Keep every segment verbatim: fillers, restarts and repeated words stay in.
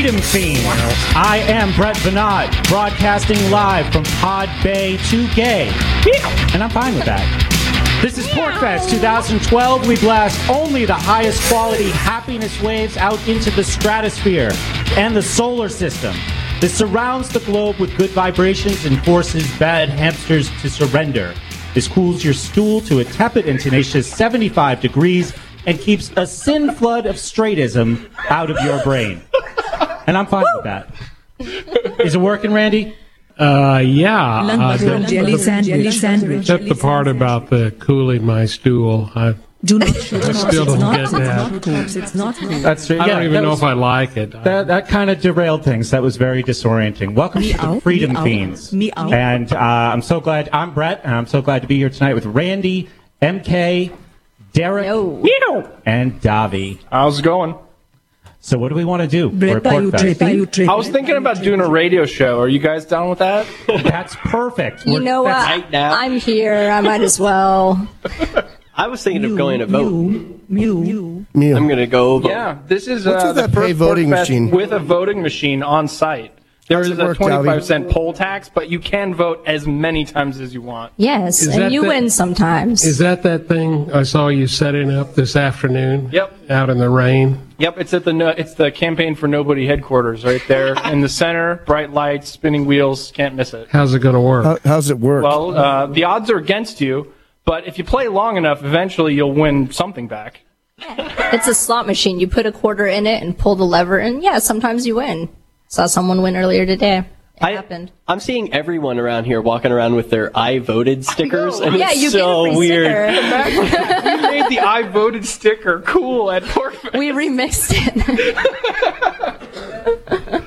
Freedom Fiends. I am Brett Venat, broadcasting live from Pod Bay to Gay. And I'm fine with that. This is PorcFest twenty twelve. We blast only the highest quality happiness waves out into the stratosphere and the solar system. This surrounds the globe with good vibrations and forces bad hamsters to surrender. This cools your stool to a tepid and tenacious seventy-five degrees and keeps a sin flood of straightism out of your brain. And I'm fine with that. Is it working, Randy? Uh, yeah. Uh, the, jelly sandwich, sandwich. Except the part about the cooling my stool. I Do not shoot. I still don't get that. It's not cool. That's true. I Yeah, don't even that know was- if I like it. That, that kind of derailed things. That was very disorienting. Welcome to the Meow, Freedom meow, Fiends. meow. And uh, I'm so glad. I'm Brett, and I'm so glad to be here tonight with Randy, M K, Derek, No. and Davi. How's it going? So what do we want to do? We're Brett, at are you PorcFest. tripping? Are you tripping? I was thinking about doing a radio show. Are you guys down with that? That's perfect. You We're- know what? that's- Right now. I'm here. I might as well. I was thinking of going to vote. Mew, mew. Meal. I'm going to go vote. Yeah, this is What's uh, with the that first pay voting PorcFest machine? with a voting machine on site. There How's is it a work, twenty-five cent poll tax, but you can vote as many times as you want. Yes, Is and that you the- win sometimes. Is that that thing I saw you setting up this afternoon? Yep. Out in the rain? Yep, it's at the no- it's the Campaign for Nobody headquarters right there in the center. Bright lights, spinning wheels, can't miss it. How's it going to work? How, how's it work? Well, uh, the odds are against you, but if you play long enough, eventually you'll win something back. It's a slot machine. You put a quarter in it and pull the lever, and yeah, sometimes you win. Saw someone win earlier today. It I, happened. I'm seeing everyone around here walking around with their I voted stickers, and Yeah, it's you so get a free weird. sticker. We made the I voted sticker cool at PorcFest. We remixed it.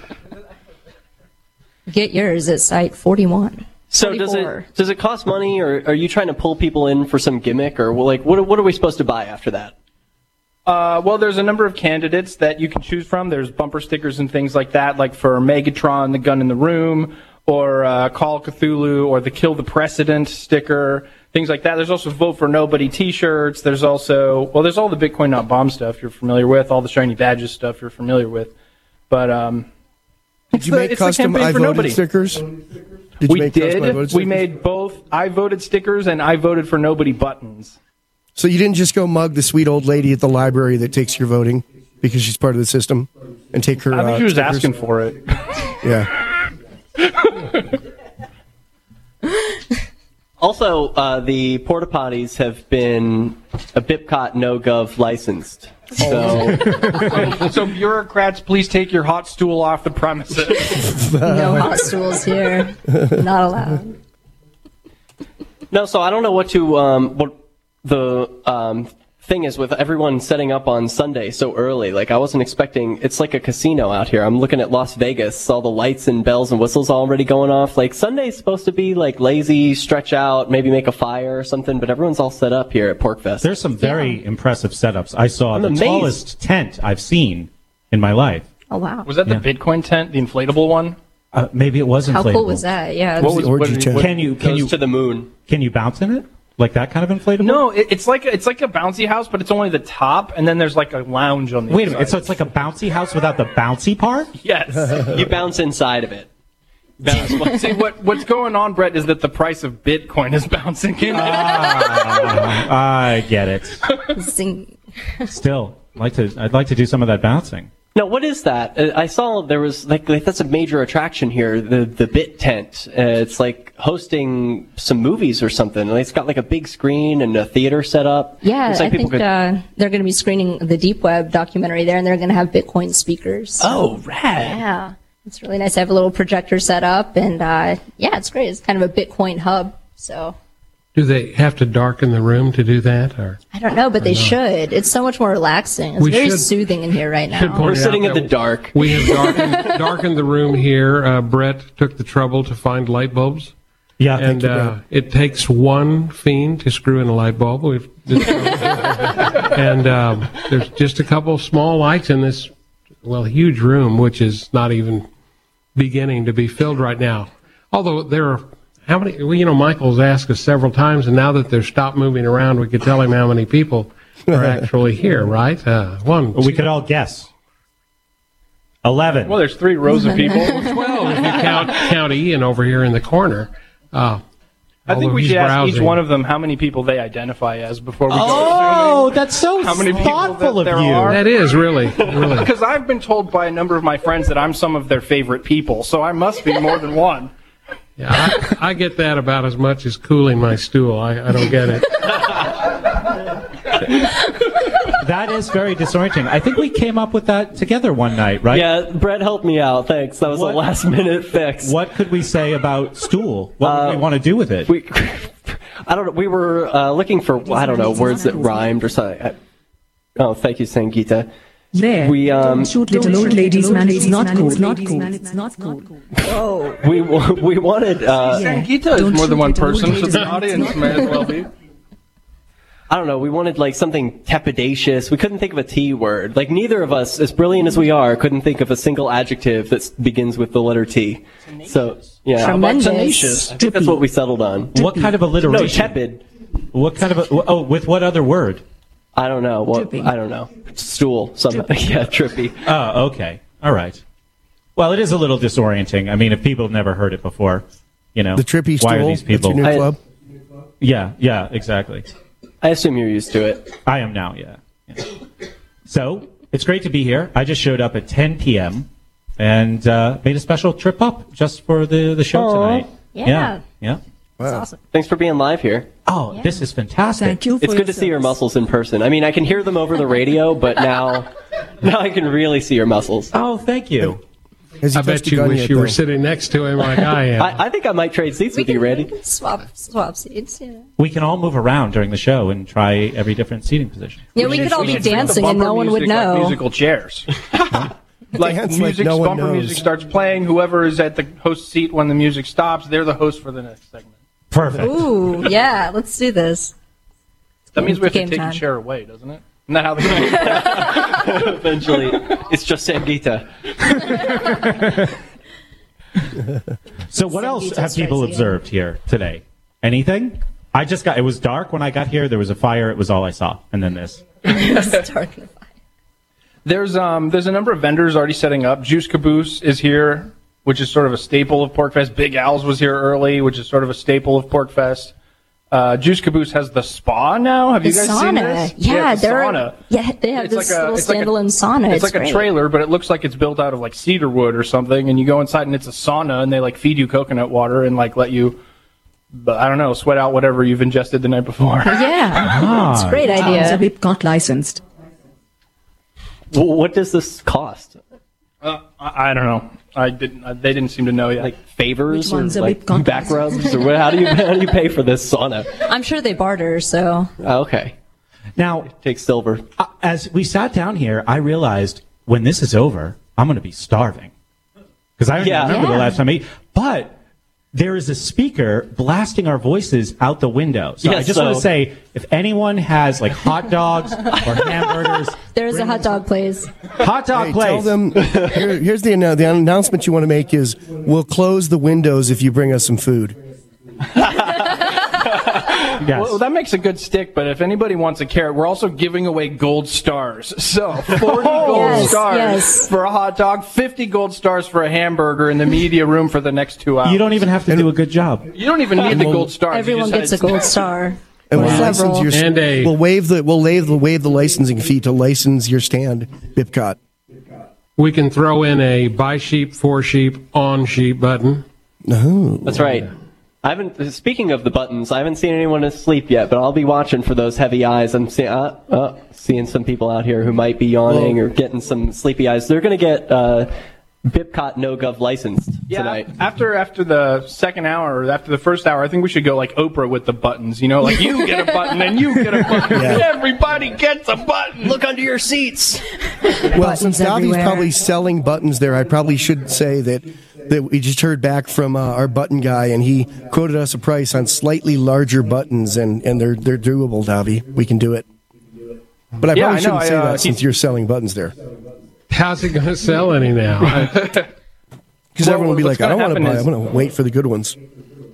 Get yours at site forty-one. So does forty-four. it does it cost money, or are you trying to pull people in for some gimmick, or well, like what what are we supposed to buy after that? Uh, well, there's a number of candidates that you can choose from. There's bumper stickers and things like that, like for Megatron, the gun in the room, or uh, Call of Cthulhu, or the Kill the President sticker, things like that. There's also Vote for Nobody T-shirts. There's also, well, there's all the Bitcoin Not Bomb stuff you're familiar with, all the Shiny Badges stuff you're familiar with. But um, Did you the- make it's the custom campaign I for voted nobody. stickers? Did you we make custom I did. voted We stickers? made both I voted stickers and I voted for nobody buttons. So you didn't just go mug the sweet old lady at the library that takes your voting because she's part of the system and take her. I think uh, she was stickers? asking for it. Yeah. Also, uh, the porta potties have been a BIPCOT no-gov licensed. So so, so bureaucrats, please take your hot stool off the premises. No hot stools here. Not allowed. no, so I don't know what to um, what the um, thing is with everyone setting up on Sunday so early. Like I wasn't expecting. It's like a casino out here. I'm looking at Las Vegas. All the lights and bells and whistles already going off. Like Sunday's supposed to be like lazy, stretch out, maybe make a fire or something. But everyone's all set up here at PorcFest. There's some very impressive setups. I saw I'm the amazed. tallest tent I've seen in my life. Oh, wow. Was that the Bitcoin tent, the inflatable one? Uh, maybe it was inflatable. How cool was that? Yeah. What was the orgy what did- tent. what- Can you can Goes you to the moon. can you bounce in it? Like that kind of inflatable? No, it, it's like a, it's like a bouncy house, but it's only the top, and then there's like a lounge on the Wait a inside. minute. So it's like a bouncy house without the bouncy part? Yes. You bounce inside of it. Bounce. See, what what's going on, Brett, is that the price of Bitcoin is bouncing in. Ah, I get it. Sing- Still, I'd like to. I'd like to do some of that bouncing. No, what is that? Uh, I saw there was like, like that's a major attraction here, the the Bit Tent. Uh, it's like hosting some movies or something. Like, it's got like a big screen and a theater set up. Yeah, Looks like I people think could- uh, they're going to be screening the Deep Web documentary there, and they're going to have Bitcoin speakers. Oh, rad! Yeah, it's really nice. I have a little projector set up, and uh, yeah, it's great. It's kind of a Bitcoin hub. So Do they have to darken the room to do that? Or I don't know, but they should. It's so much more relaxing. It's We very should- soothing in here right should now. point We're out sitting in that the dark. We have darkened, darkened the room here. Uh, Brett took the trouble to find light bulbs. Yeah, And thank you, uh, Brett. it takes one fiend to screw in a light bulb. We've and um, there's just a couple small lights in this, well, huge room, which is not even beginning to be filled right now. Although there are, how many, well, you know, Michael's asked us several times, and now that they're stopped moving around, we could tell him how many people are actually here, right? Uh, one, Well, we two, could all guess. eleven. Well, there's three rows of people. Twelve if you count count Ian over here in the corner. Uh, I think although we he's should ask browsing. each one of them how many people they identify as before we go Oh, that's so How many people thoughtful that of there you. are? That is really, really. Because I've been told by a number of my friends that I'm some of their favorite people, so I must be more than one. Yeah, I, I get that about as much as cooling my stool. I, I don't get it. That is very disorienting. I think we came up with that together one night, right? Yeah, Brett helped me out. Thanks. That was What? a last minute fix. What could we say about stool? What Uh, would we want to do with it? We, I don't know. We were uh, looking for I don't know words that rhymed or something. I, oh, thank you, Sangeeta. There. We um Shoot little old ladies, man. It's not cool. Not cool. It's not cool. Oh. we we wanted uh, Yeah. Gita is Don't more than shoot one little old person, so ladies, the man. audience may as well be. I don't know. We wanted like something tepidatious. We couldn't think of a T word. Like neither of us, as brilliant as we are, couldn't think of a single adjective that begins with the letter T. So yeah, Tremendous. Tenacious. I think that's what we settled on. What kind of No, alliteration? tepid. What kind of a, oh, with what other word? I don't know. What Trippy. I don't know. Stool. Some yeah, trippy. Oh, okay. All right. Well, it is a little disorienting. I mean, if people have never heard it before, you know, The trippy why stool. are these That's people? your new I- club. Yeah, yeah, exactly. I assume you're used to it. I am now, yeah. yeah. So, it's great to be here. I just showed up at ten p.m. and uh, made a special trip up just for the, the show Aw. tonight. Yeah. Yeah. yeah. That's awesome. Thanks for being live here. Oh, Yeah. this is fantastic. Thank you for It's good to see your service. muscles in person. I mean, I can hear them over the radio, but now, now I can really see your muscles. Oh, thank you. Has he I touched bet a you gun wish yet, you were though? sitting next to him like I am. I, I think I might trade seats We with can, you, we Randy. can swap swap seats. Yeah, We can all move around during the show and try every different seating position. yeah we, should- could all we be should treat the dancing and bumper no one would music like know. musical chairs. Like Dance like music, no one bumper knows. music starts playing. Whoever is at the host seat when the music stops, they're the host for the next segment. Perfect. Ooh, yeah, let's do this. That means we have to Game take time. the chair away, doesn't it? Isn't that how the Eventually, it's just Sangeeta. So what else Sangeeta have people strikes again. observed here today? Anything? I just got, it was dark when I got here. There was a fire. It was all I saw. And then this. Start the fire. There's um there's a number of vendors already setting up. Juice Caboose is here, which is sort of a staple of PorcFest. Big Al's was here early, which is sort of a staple of PorcFest. Uh, Juice Caboose has the spa now. Have The you guys sauna. seen this? Yeah, it's a they're sauna. yeah, they have It's this like a- little it's like a- standalone sauna. It's, like great. a trailer, but it looks like it's built out of like cedar wood or something. And you go inside, and it's a sauna, and they like feed you coconut water and like let you, but I don't know, sweat out whatever you've ingested the night before. Yeah, it's a great It's a idea. Whipcott licensed. Well, what does this cost? Uh, I, I don't know. I didn't. Uh, they didn't seem to know yet. Like favors Which or one's a like Whipcott back rubs or what, how do you how do you pay for this sauna? I'm sure they barter, so Oh, okay, Now, take silver. uh, as we sat down here, I realized when this is over, I'm going to be starving. Because I don't Yeah. remember the Yeah. last time I ate. But there is a speaker blasting our voices out the window. So I Yes, just want so- to say, if anyone has like hot dogs or hamburgers, there's a hot dog place. hot dog Hey, place. tell them. Here, here's the annou- the announcement you want to make is we'll close the windows if you bring us some food. Yes. Well, that makes a good stick, but if anybody wants a carrot, we're also giving away gold stars. So, forty gold Yes, stars yes. for a hot dog, fifty gold stars for a hamburger in the media room for the next two hours. you don't even have to do a good job. You don't even need the gold stars. You Everyone just gets a had- gold star. And Or we'll several. license your And a- we'll waive the we'll waive the waive the licensing fee to license your stand, Bipcott. We can throw in a buy sheep, for sheep, on sheep button. No. That's right. I haven't. Speaking of the buttons, I haven't seen anyone asleep yet, but I'll be watching for those heavy eyes. I'm see, uh, uh, seeing some people out here who might be yawning or getting some sleepy eyes. They're going to get uh, Bipcott NoGov licensed Yeah, tonight. after after the second hour or after the first hour, I think we should go like Oprah with the buttons. You know, like you get a button and you get a button. Yeah. Everybody gets a button. Look under your seats. Well, since Davi's everywhere. probably selling buttons there, I probably should say that that we just heard back from uh, our button guy, and he quoted us a price on slightly larger buttons, and, and they're they're doable, Davi. We can do it. But I Yeah, probably I know, shouldn't I, say uh, that since he- you're selling buttons there, How's it going to sell any now? I- because Well, everyone will be what's like, "I don't gonna want to happen buy. is- I'm going to wait for the good ones."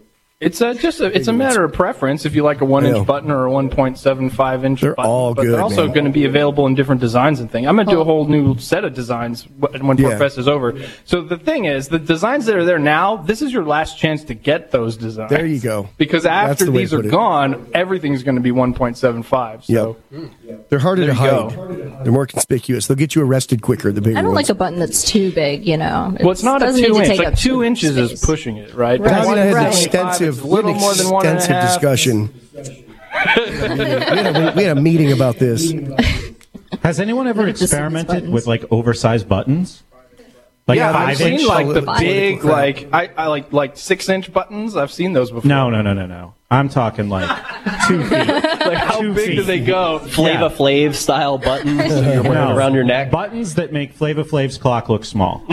It's a, just a, it's a matter of preference if you like a one inch Yeah. button or a one point seven five inch They're button. all but good, they're also man. going to be available in different designs and things. I'm going to do a whole new set of designs wh- when Yeah. PorkFest is over. So the thing is, the designs that are there now, this is your last chance to get those designs. There you go. Because That's after the way these to are put it. gone, everything's going to be one point seven five. So They're harder There to you hide. go. They're more conspicuous. They'll get you arrested quicker. The bigger I don't ones. like a button that's too big, you know. well, it's not a doesn't need two to inch. take Like up two too inches much is space. pushing it, right? Right. Davina had Right. an extensive, It's a little an more than one and a extensive half. discussion. we, had a, we had a meeting about this. Has anyone ever Just these experimented buttons. with like oversized buttons? Like Yeah, five I've seen inch? like the Five. big, like I, I like like six inch buttons. I've seen those before. No, no, no, no, no. I'm talking like two feet. Like how Two big feet. do they go? Flava Yeah. Flav style buttons that you're wearing No. around your neck. Buttons that make Flava Flav's clock look small.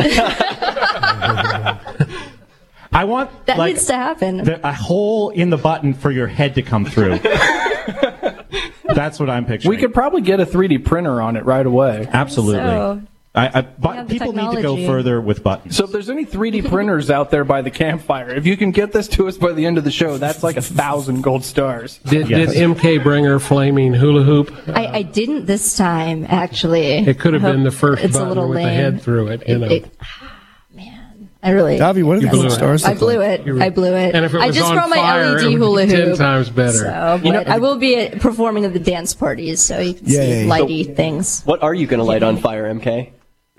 I want That like needs to happen. the, a hole in the button for your head to come through. That's what I'm picturing. We could probably get a three D printer on it right away. absolutely. So- I, I, but have the people need to go technology. further with buttons. So if there's any three D printers out there by the campfire, if you can get this to us by the end of the show, that's like a thousand gold stars. Did, Yes. did M K bring her flaming hula hoop? I, I didn't this time, actually. It could have I been the hope first it's a button little with the lame. head through it. You know. It- it- man, I really. Davi, what do the blew gold it. stars I look blew like? it. I blew it. And if it I was just on brought my fire, L E it D would be hula hoop. ten times better. So, but I will be at, performing at the dance parties, so you can Yay. see lighty things. What are you going to light on fire, M K?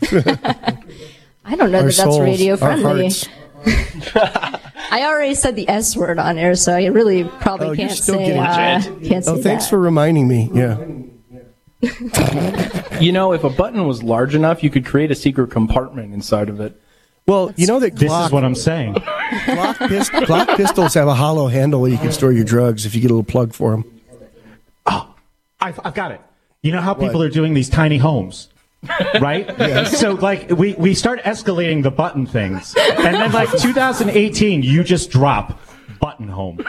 I don't know Our that that's souls, radio our friendly. hearts. I already said the S word on air, so I really probably Oh, you're can't still say. getting Uh, it. can't say Oh, thanks that. for reminding me. Yeah. You know, if a button was large enough, you could create a secret compartment inside of it. Well, you know that This Glock, is what I'm saying. Glock, pist- Glock pistols have a hollow handle where you can store your drugs if you get a little plug for them. I've, I've got it. You know how people What? are doing these tiny homes? Right? So, like, we, we start escalating the button things. And then, like, two thousand eighteen, you just drop button home.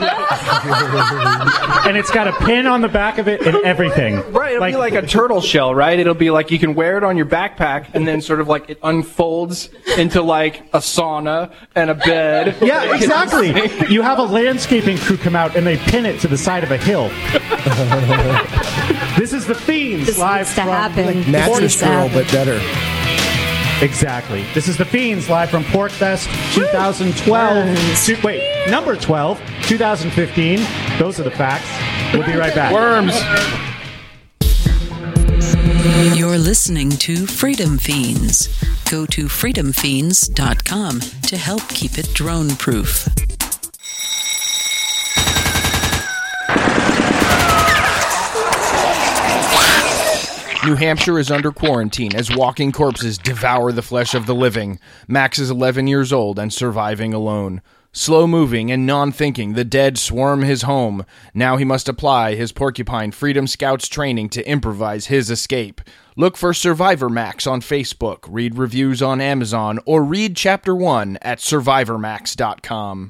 And it's got a pin on the back of it and everything. Right, it'll be like a turtle shell, right? It'll be like you can wear it on your backpack, and then sort of like it unfolds into like a sauna and a bed. Yeah, exactly. You have a landscaping crew come out and they pin it to the side of a hill. This is the Fiends This live needs to from happen. This Mattress needs to Girl, happen. but better. Exactly. This is the Fiends live from PorkFest twenty twelve. Worms. Two- wait, number twelve, two thousand fifteen. Those are the facts. We'll be right back. Worms. You're listening to Freedom Fiends. Go to freedom fiends dot com to help keep it drone proof. New Hampshire is under quarantine as walking corpses devour the flesh of the living. Max is eleven years old and surviving alone. Slow-moving and non-thinking, the dead swarm his home. Now he must apply his Porcupine Freedom Scouts training to improvise his escape. Look for Survivor Max on Facebook, read reviews on Amazon, or read Chapter one at survivor max dot com.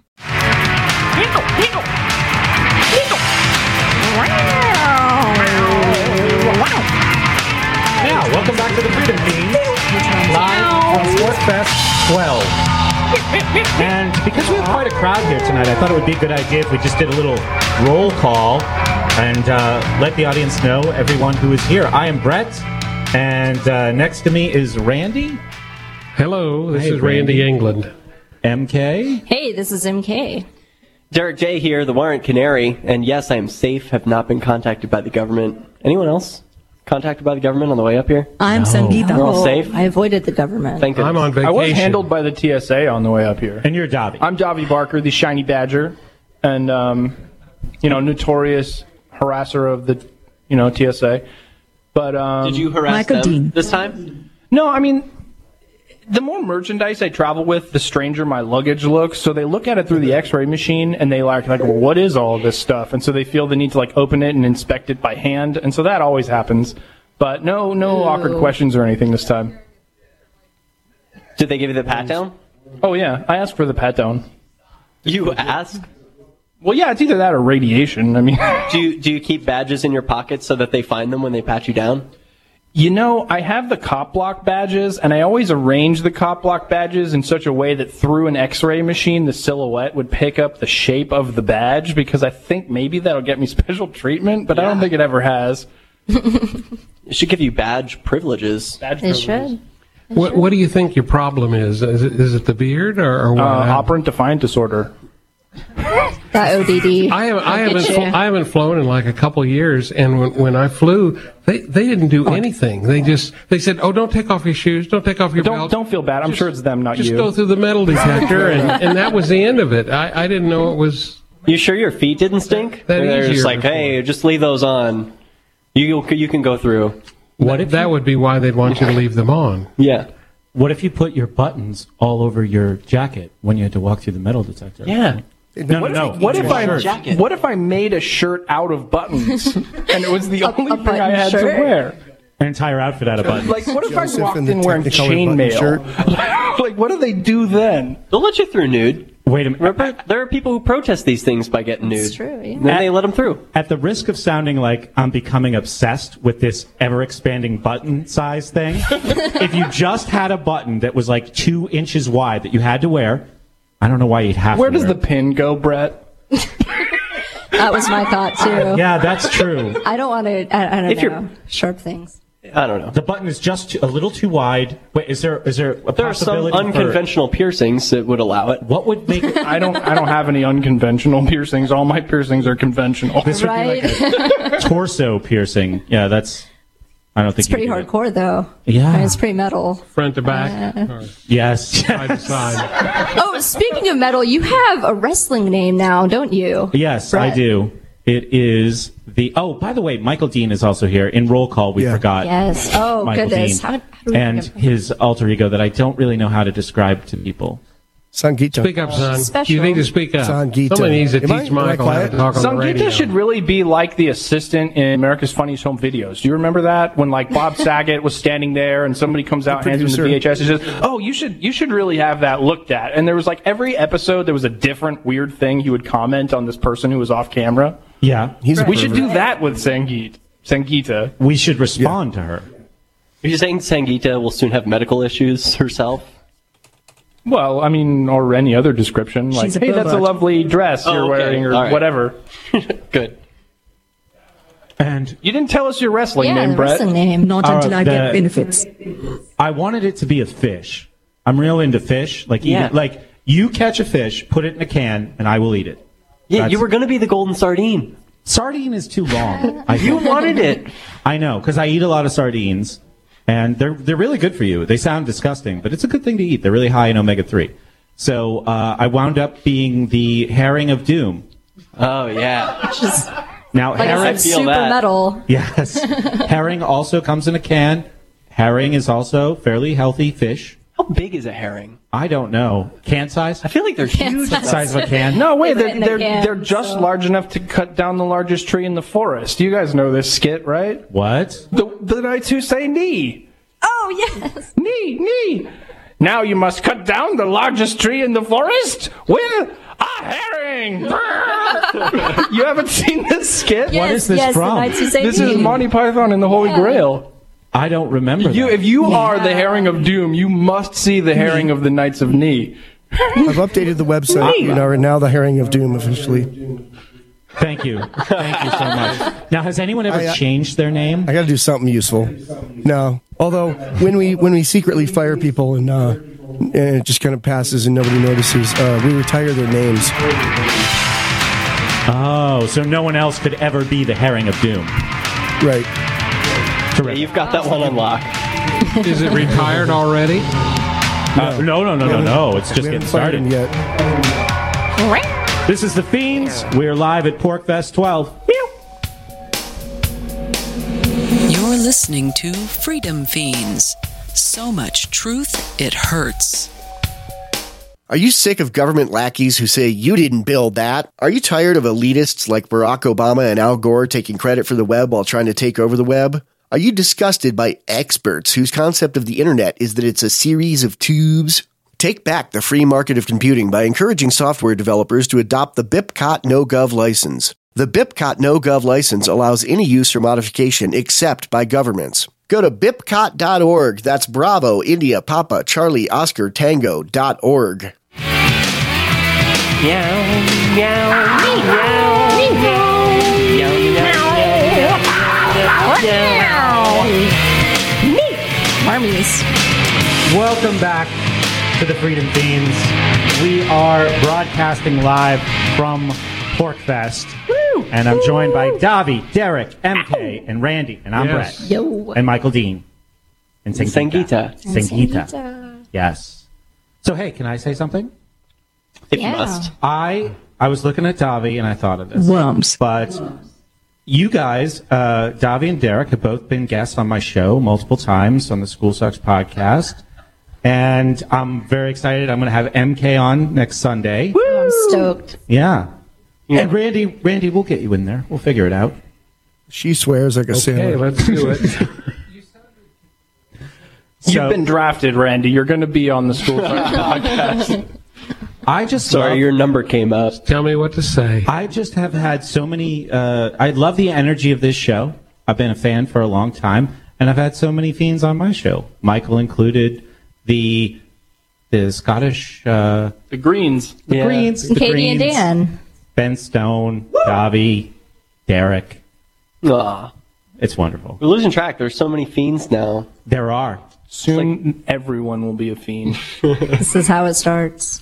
Now, welcome back to the Freedom Fiends live from PorkFest twelve. And because we have quite a crowd here tonight, I thought it would be a good idea if we just did a little roll call and uh, let the audience know everyone who is here. I am Brett, and uh, next to me is Randy, Hello, this Hey, is Randy Randy. England. M K, Hey, this is M K. Derek J here, the Warrant Canary, and yes, I am safe, have not been contacted by the government. Anyone else contacted by the government on the way up here? I'm Sangeeta. We're all Oh, safe? I avoided the government. Thank goodness. I'm on I vacation. was handled by the T S A on the way up here. and you're Davi. I'm Davi Barker, the shiny badger, and um, you know, notorious harasser of the, you know, T S A. But um, Did you harass Michael them Dean. this time? No, I mean, the more merchandise I travel with, the stranger my luggage looks. So they look at it through the X-ray machine, and they like, like, well, what is all this stuff? And so they feel the need to like open it and inspect it by hand, and so that always happens. But no, no awkward questions or anything this time. Did they give you the pat down? Oh yeah, I asked for the pat down. You ask? Well, yeah, it's either that or radiation. I mean, Do you, do you keep badges in your pockets so that they find them when they pat you down? You know, I have the cop block badges, and I always arrange the cop block badges in such a way that through an X-ray machine, the silhouette would pick up the shape of the badge, because I think maybe that'll get me special treatment, but yeah. I don't think it ever has. It should give you badge privileges. It Badge privileges. should. It What, should. what do you think your problem is? Is it, is it the beard or, or what? Uh, operant defiant disorder. That O D D. I, have, I, I'll haven't get fl- you. I haven't flown in like a couple of years, and when, when I flew, they, they didn't do anything. They just they said, "Oh, don't take off your shoes, don't take off your Don't belt." don't feel bad. I'm Just- sure it's them, not Just you. go through the metal detector, and, and that was the end of it. I, I didn't know it was. You sure your feet didn't stink? That They're easier just like, before. hey, just leave those on. You you can go through. What if that you, would be why they'd want you to leave them on. Yeah. What if you put your buttons all over your jacket when you had to walk through the metal detector? Yeah. No, What no, if, no. what if I Jacket. what if I made a shirt out of buttons and it was the A- only a thing I button had to shirt? wear? An entire outfit out of buttons. Like, what if Joseph I walked in the in wearing Technicolor button chainmail? Like, what do they do then? They'll let you through nude. Wait a minute. Remember, there are people who protest these things by getting nude. It's true, yeah. Then they let them through. At the risk of sounding like I'm becoming obsessed with this ever-expanding button size thing, if you just had a button that was like two inches wide that you had to wear, I don't know why you'd have Where to does wear the it. pin go, Brett? That was my thought too. Yeah, that's true. I don't want to. I, I don't If you're- know. Sharp things. I don't know. The button is just too, a little too wide. Wait, is there is there a There are some possibility for- unconventional piercings that would allow it. What would make it? I don't. I don't have any unconventional piercings. All my piercings are conventional. This would Right? be like a torso piercing. Yeah, that's. I don't think It's pretty you could do hardcore though. Yeah. I mean, it's pretty metal. Front to back, or it. Yes. side to side. Oh, speaking of metal, you have a wrestling name now, don't you? Yes, I Brett. do. It is the. Oh, by the way, Michael Dean is also here in roll call. We Yeah. forgot. Yes. Oh, Michael goodness. Dean. How, how do we and forget- his alter ego that I don't really know how to describe to people. Sangita. Speak up, son. Special. You need to speak up. Sangita. Somebody needs to Am I- teach am I Michael how to quiet? talk on the radio. Sangita should really be like the assistant in America's Funniest Home Videos. Do you remember that when like Bob Saget was standing there and somebody comes out and hands him the producer. V H S and says, "Oh, you should you should really have that looked at." And there was like every episode there was a different weird thing he would comment on this person who was off camera. Yeah, He's a We should pervert. do that with Sangeet. Sangita. we should respond to her. Are you saying Sangita will soon have medical issues herself? Well, I mean, or any other description, like, She's a "Hey, that's a pervert. lovely dress you're Oh, okay. wearing," or All right. whatever. Good. And You didn't tell us your wrestling Yeah, name, the Brett. wrestling name. Not All until right, I get the- benefits. I wanted it to be a fish. I'm real into fish. Like, Yeah. eating, like you catch a fish, put it in a can, and I will eat it. Yeah, That's- you were going to be the golden sardine. Sardine is too long. I You think. wanted it. I know, because I eat a lot of sardines, and they're they're really good for you. They sound disgusting, but it's a good thing to eat. They're really high in omega three. So uh, I wound up being the herring of doom. Oh, yeah. Just, Now like I herring, said, feel super that. metal. yes, herring also comes in a can. Herring is also fairly healthy fish. How big is a herring? I don't know, can size, I feel like they're huge. size. size of a can. No, wait, They they're, fit in a they're, can, they're just so- large enough to cut down the largest tree in the forest. You guys know this skit, right? What? The, the knights who say knee. Oh, yes. Knee, knee. Now you must cut down the largest tree in the forest with a herring. You haven't seen this skit? Yes, is this yes, from? The Knights Who Say This is Knee. Monty Python and the Holy Yeah. Grail. I don't remember. You, that. if you are the herring of doom, you must see the herring of the Knights of Knee. I've updated the website. You know, and now the herring of doom officially. Thank you, thank you so much. Now, has anyone ever I, uh, changed their name? I got to do something useful. No, although when we when we secretly fire people and uh, and it just kind of passes and nobody notices, uh, we retire their names. Oh, so no one else could ever be the herring of doom. Right. Yeah, you've got that one on lock. Is it retired already? Uh, no, no, no, no, no. It's just we getting haven't fired him started. yet. This is the Fiends. We're live at Porkfest twelve. You're listening to Freedom Fiends. So much truth, it hurts. Are you sick of government lackeys who say you didn't build that? Are you tired of elitists like Barack Obama and Al Gore taking credit for the web while trying to take over the web? Are you disgusted by experts whose concept of the internet is that it's a series of tubes? Take back the free market of computing by encouraging software developers to adopt the BIPCOT NoGov license. The BIPCOT NoGov license allows any use or modification except by governments. Go to bipcot dot org. That's Bravo, India, Papa, Charlie, Oscar, Tango dot org. Armies. Welcome back to the Freedom Fiends. We are broadcasting live from PorcFest. Woo! And I'm joined by Davi, Derek, M K, and Randy. And I'm Yes. Brett. Yo. And Michael Dean. And Sangeeta. Sangeeta. Sangeeta. Sangeeta. Yes. So, hey, can I say something? If Yeah. you must. I I was looking at Davi and I thought of this. Worms. But you guys, uh, Davi and Derek, have both been guests on my show multiple times on the School Sucks podcast. And I'm very excited. I'm going to have M K on next Sunday. I'm stoked. Yeah. And Randy, Randy, we'll get you in there. We'll figure it out. She swears like a Okay, sailor. let's do it. So- You've been drafted, Randy. You're going to be on the School Sucks podcast. I just Sorry, love- your number came up. Tell me what to say. I just have had so many. Uh, I love the energy of this show. I've been a fan for a long time, and I've had so many fiends on my show. Michael included, the the Scottish, uh, The Greens. the Yeah. Greens, the Katie and Greens, Dan. Ben Stone, Davi, Derek. Aw. It's wonderful. We're losing track. There's so many fiends now. There are. Soon, everyone will be a fiend. This is how it starts.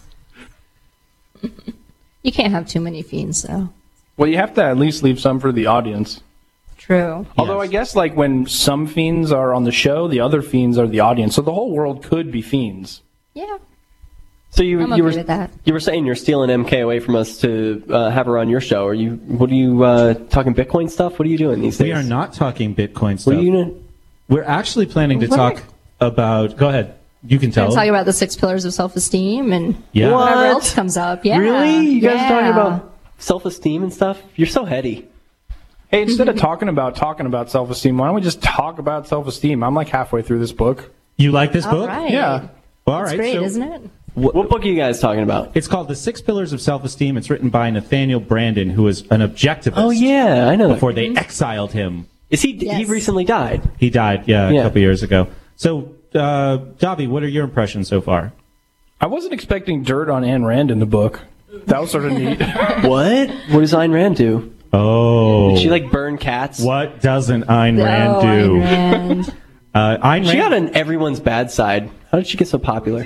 You can't have too many fiends, though. Well, you have to at least leave some for the audience. True. Although I guess like when some fiends are on the show, the other fiends are the audience. So the whole world could be fiends. Yeah. So you I'm you okay were with that. you were saying you're stealing M K away from us to uh, have her on your show. Are you? What are you uh, talking Bitcoin stuff? What are you doing these days? We are not talking Bitcoin What stuff. are you gonna? We're actually planning to What? talk about. Go ahead. You can We're tell. gonna talk about the six pillars of self-esteem and Yeah. whatever What? else comes up. Yeah. Really? You guys yeah. are talking about self-esteem and stuff? You're so heady. Hey, instead of talking about talking about self-esteem, why don't we just talk about self-esteem? I'm like halfway through this book. You like this All book? right. Yeah. All It's right. great, so- isn't it? What book are you guys talking about? It's called The Six Pillars of Self-Esteem. It's written by Nathaniel Branden, who was an objectivist. Oh yeah, I know. that. Before they exiled him. Is he? He Yes. recently died. He died, yeah, a Yeah. couple years ago. So, uh, Davi, what are your impressions so far? I wasn't expecting dirt on Ayn Rand in the book. That was sort of neat. What? What does Ayn Rand do? Oh. Did she like burn cats? What doesn't Ayn Rand oh, do? Ayn Rand. Uh, Ayn She Rand, got on everyone's bad side. How did she get so popular?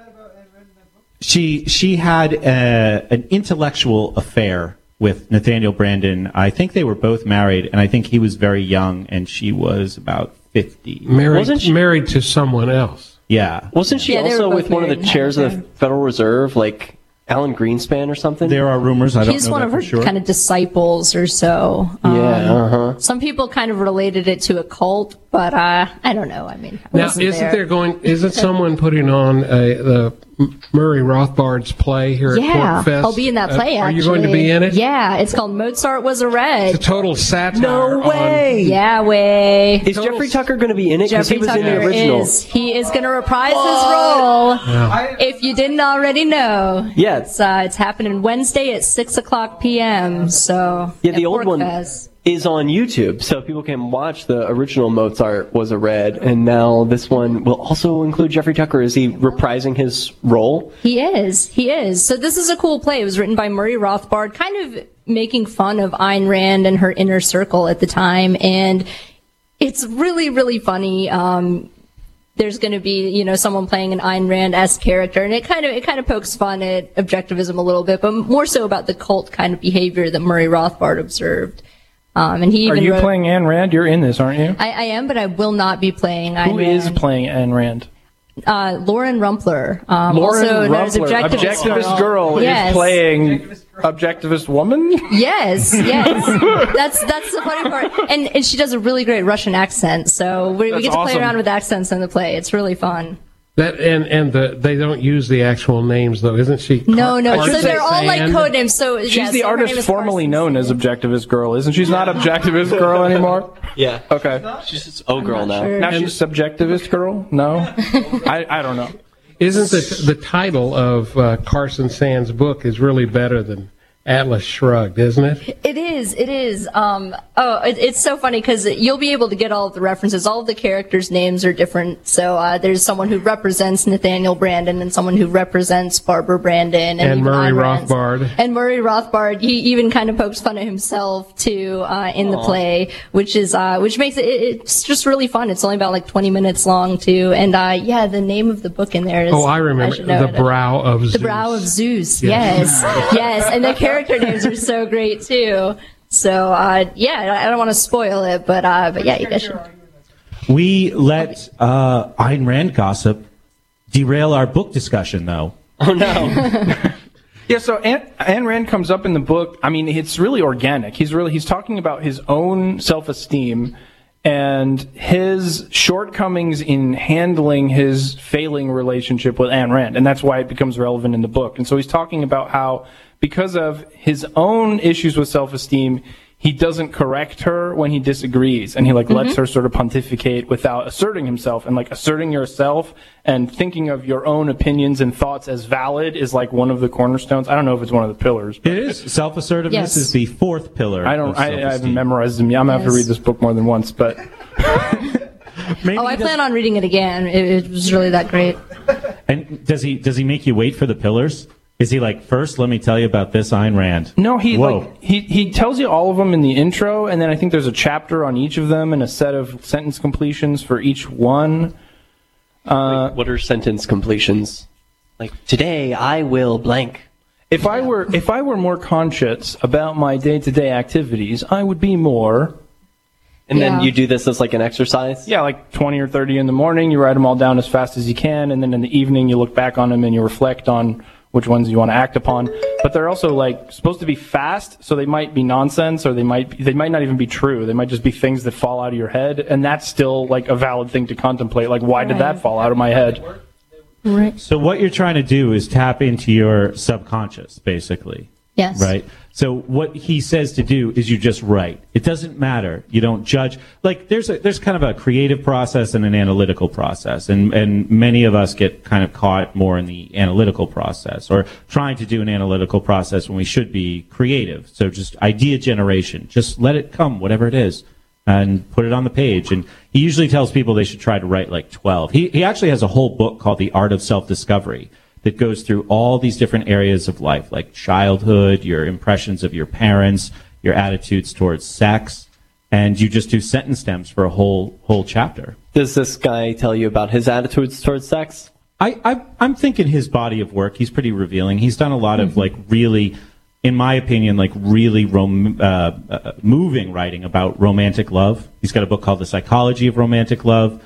she, she had uh an intellectual affair with Nathaniel Branden. I think they were both married, and I think he was very young, and she was about fifty. Married, Wasn't she- married to someone else. Yeah. Wasn't she Yeah, they were also both with one of the married and chairs had of the Federal Reserve, like Alan Greenspan or something? There are rumors. I don't He's know one that of for her sure. kind of disciples or so. Um, Yeah, uh-huh. Some people kind of related it to a cult, but uh, I don't know. I mean, I Now, wasn't isn't there. there going? Isn't someone putting on a, the Murray Rothbard's play here at Yeah, PorcFest? I'll be in that Uh, play. Are actually. you going to be in it? Yeah, it's called Mozart Was a It's a Red. total satire. No on- way! Yeah, way. Is Jeffrey Tucker going to be in it? Because he Jeffrey was in the Tucker original. is. He is going to reprise his role. Yeah. If you didn't already know. Yeah. It's, uh, it's happening Wednesday at six o'clock p.m. So Yeah, the at old one PorcFest. is on YouTube, so people can watch the original Mozart Was a Red, and now this one will also include Jeffrey Tucker. Is he reprising his role? He is. He is. So this is a cool play. It was written by Murray Rothbard, kind of making fun of Ayn Rand and her inner circle at the time. And it's really, really funny. Um, there's going to be, you know, someone playing an Ayn Rand-esque character, and it kind of it kind of pokes fun at objectivism a little bit, but more so about the cult kind of behavior that Murray Rothbard observed. Um, and he Are even you wrote, playing Ayn Rand? You're in this, aren't you? I, I am, but I will not be playing Ayn Who Rand. is playing Ayn Rand? Uh, Lauren Rumpler. Um, Lauren also known as Rumpler, Objectivist, Objectivist Girl, Yes. is playing Objectivist Woman? Yes, yes. that's that's the funny part. And and she does a really great Russian accent. So we, we That's get to play awesome. around with accents in the play. It's really fun. That and and the, they don't use the actual names though, isn't she? No, no. Carson So they're all like Sand? code names. So She's yeah, the so her name artist is formerly Carson known as Sand. Objectivist Girl, isn't she? She's not Objectivist Girl anymore? Yeah. Okay. She's just oh girl now. Sure. Now she's Subjectivist Girl? No? I, I don't know. Isn't the the title of uh, Carson Sand's book is really better than Atlas Shrugged, isn't it? It is, it is. Um, oh, it, it's so funny because you'll be able to get all of the references. All of the characters' names are different. So uh, there's someone who represents Nathaniel Brandon and someone who represents Barbara Brandon. And, And even Murray Ayn Rand's. Rothbard. And Murray Rothbard, he even kind of pokes fun at himself too uh, in the play, which is uh, which makes it, it's just really fun. It's only about like twenty minutes long too. And uh, yeah, the name of the book in there is. Oh, I remember. should know The it. Brow of Zeus. The Brow of Zeus. Yes, yes, and the character names are so great too. So uh, yeah, I don't want to spoil it, but uh, but yeah, you guys should. We let uh, Ayn Rand gossip derail our book discussion, though. Oh no. Yeah, so Ayn, Ayn Rand comes up in the book. I mean, it's really organic. He's really he's talking about his own self-esteem and his shortcomings in handling his failing relationship with Ayn Rand, and that's why it becomes relevant in the book. And so he's talking about how, because of his own issues with self-esteem, he doesn't correct her when he disagrees, and he like mm-hmm. lets her sort of pontificate without asserting himself. And like asserting yourself and thinking of your own opinions and thoughts as valid is like one of the cornerstones. I don't know if it's one of the pillars. It is. Self-assertiveness Yes. is the fourth pillar. I don't. of I, I haven't self-esteem. memorized them yet. I'm gonna have to Yes. read this book more than once, but Maybe Oh, I he plan on reading it again. It, it was really that great. does- And does he does he make you wait for the pillars? Is he like, first, let me tell you about this Ayn Rand? no, he Whoa. like he he tells you all of them in the intro, and then I think there's a chapter on each of them and a set of sentence completions for each one. Like, what are sentence completions? Like, today I will blank. If I were if I were more conscious about my day-to-day activities, I would be more. And Yeah. then you do this as like an exercise? Yeah, like twenty or thirty in the morning, you write them all down as fast as you can, and then in the evening you look back on them and you reflect on which ones you want to act upon. But they're also like supposed to be fast, so they might be nonsense, or they might be, they might not even be true. They might just be things that fall out of your head, and that's still like a valid thing to contemplate. Like, why did that Right. fall out of my head? Right. So what you're trying to do is tap into your subconscious, basically. Yes. Right? So what he says to do is you just write. It doesn't matter. You don't judge. Like there's a, there's kind of a creative process and an analytical process, and and many of us get kind of caught more in the analytical process, or trying to do an analytical process when we should be creative. So just idea generation. Just let it come, whatever it is, and put it on the page. And he usually tells people they should try to write like twelve. He he actually has a whole book called The Art of Self-Discovery that goes through all these different areas of life, like childhood, your impressions of your parents, your attitudes towards sex, and you just do sentence stems for a whole whole chapter. Does this guy tell you about his attitudes towards sex? I, I I'm thinking his body of work, he's pretty revealing. He's done a lot of like really, in my opinion, like really rom- uh, uh, moving writing about romantic love. He's got a book called The Psychology of Romantic Love.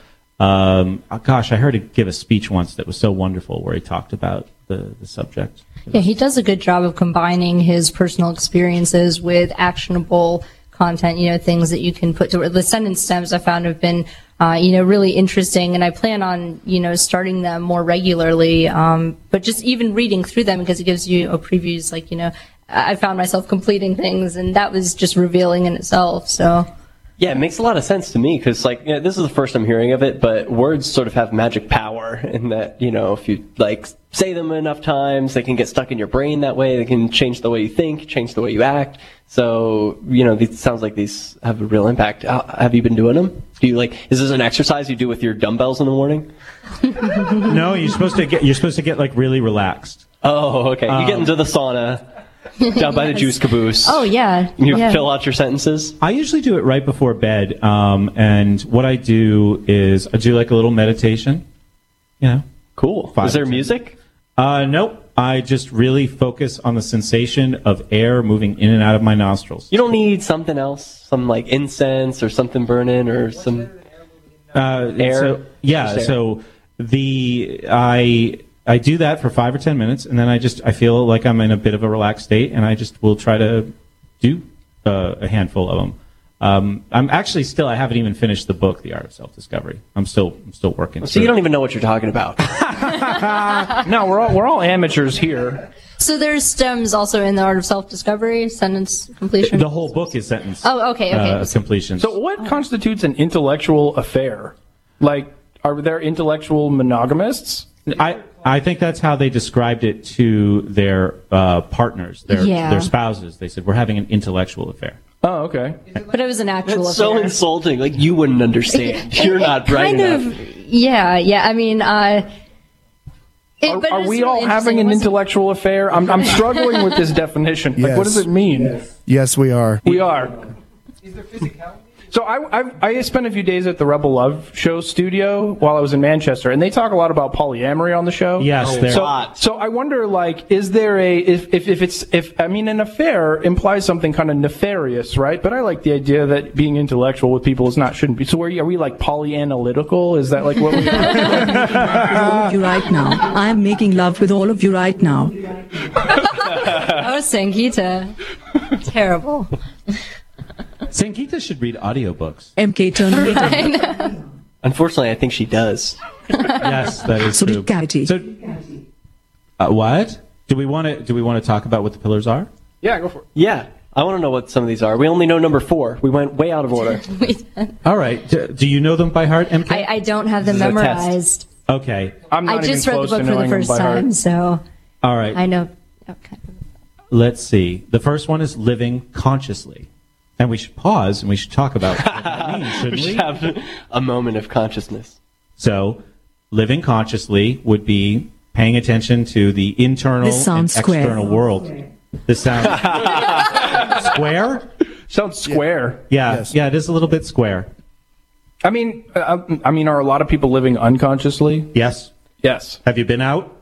Um, oh, gosh, I heard him give a speech once that was so wonderful where he talked about the, the subject. Yeah, he does a good job of combining his personal experiences with actionable content, you know, things that you can put to the sentence stems I found have been, uh, you know, really interesting. And I plan on, you know, starting them more regularly. Um, but just even reading through them, because it gives you a previews, like, you know, I found myself completing things, and that was just revealing in itself. So. Yeah, it makes a lot of sense to me because, like, you know, this is the first I'm hearing of it, but words sort of have magic power in that, you know, if you, like, say them enough times, they can get stuck in your brain that way. They can change the way you think, change the way you act. So, you know, it sounds like these have a real impact. How, have you been doing them? Do you, like, is this an exercise you do with your dumbbells in the morning? No, you're supposed to get, you're supposed to get, like, really relaxed. Oh, okay. You get into the sauna, down by the juice caboose. Oh, yeah. You yeah. fill out your sentences. I usually do it right before bed, um, and what I do is I do like a little meditation. You know, Cool. Five Is there to ten. music? uh, nope. I just really focus on the sensation of air moving in and out of my nostrils. You don't need something else, some like incense or something burning or some. Uh, Air? So, yeah. Just air. So the I I do that for five or ten minutes, and then I just I feel like I'm in a bit of a relaxed state, and I just will try to do uh, a handful of them. Um, I'm actually still I haven't even finished the book, The Art of Self-Discovery. I'm still I'm still working. So you don't even know what you're talking about. No, we're all we're all amateurs here. So there's stems also in the Art of Self-Discovery, sentence completion. The whole book is sentence. Oh, okay, okay. Uh, completion. So what constitutes an intellectual affair? Like, are there intellectual monogamists? I I think that's how they described it to their uh, partners, their Yeah. their spouses. They said, we're having an intellectual affair. Oh, okay. But it was an actual That's so affair. insulting. Like, you wouldn't understand. You're not bright kind enough. of, yeah, yeah. I mean, uh, it, Are, but are it's we really all having interesting. an It wasn't- intellectual affair? I'm, I'm struggling with this definition. Like, what does Yes. it mean? Yes, we are. We are. So I, I I spent a few days at the Rebel Love show studio while I was in Manchester, and they talk a lot about polyamory on the show. Yes, there- So, so I wonder, like, is there a if, if if it's if I mean an affair implies something kind of nefarious, right? But I like the idea that being intellectual with people is not shouldn't be. So are, you, are we like polyanalytical? Is that like what we are? All of you right now. I am making love with all of you right now. Oh, Sangita. Terrible. Sangita should read audiobooks. M K turn it I know. Unfortunately, I think she does. Yes, that is So true. did Cavity. So, uh, what? Do we want to do we want to talk about what the pillars are? Yeah, go for it. Yeah. I want to know what some of these are. We only know number four. We went way out of order. All right. Do, do you know them by heart, M K? I, I don't have them This is a test. memorized. Okay. I'm not I just even read the close book to for the knowing them first by heart. time, so All right. I know. Okay. Let's see. The first one is living consciously. And we should pause and we should talk about what that means, We shouldn't should we? have a moment of consciousness. So, living consciously would be paying attention to the internal This sounds and square. external world. This sounds square? Sounds square. Yeah, Yes. yeah, it is a little bit square. I mean, uh, I mean, are a lot of people living unconsciously? Yes. Yes. Have you been out?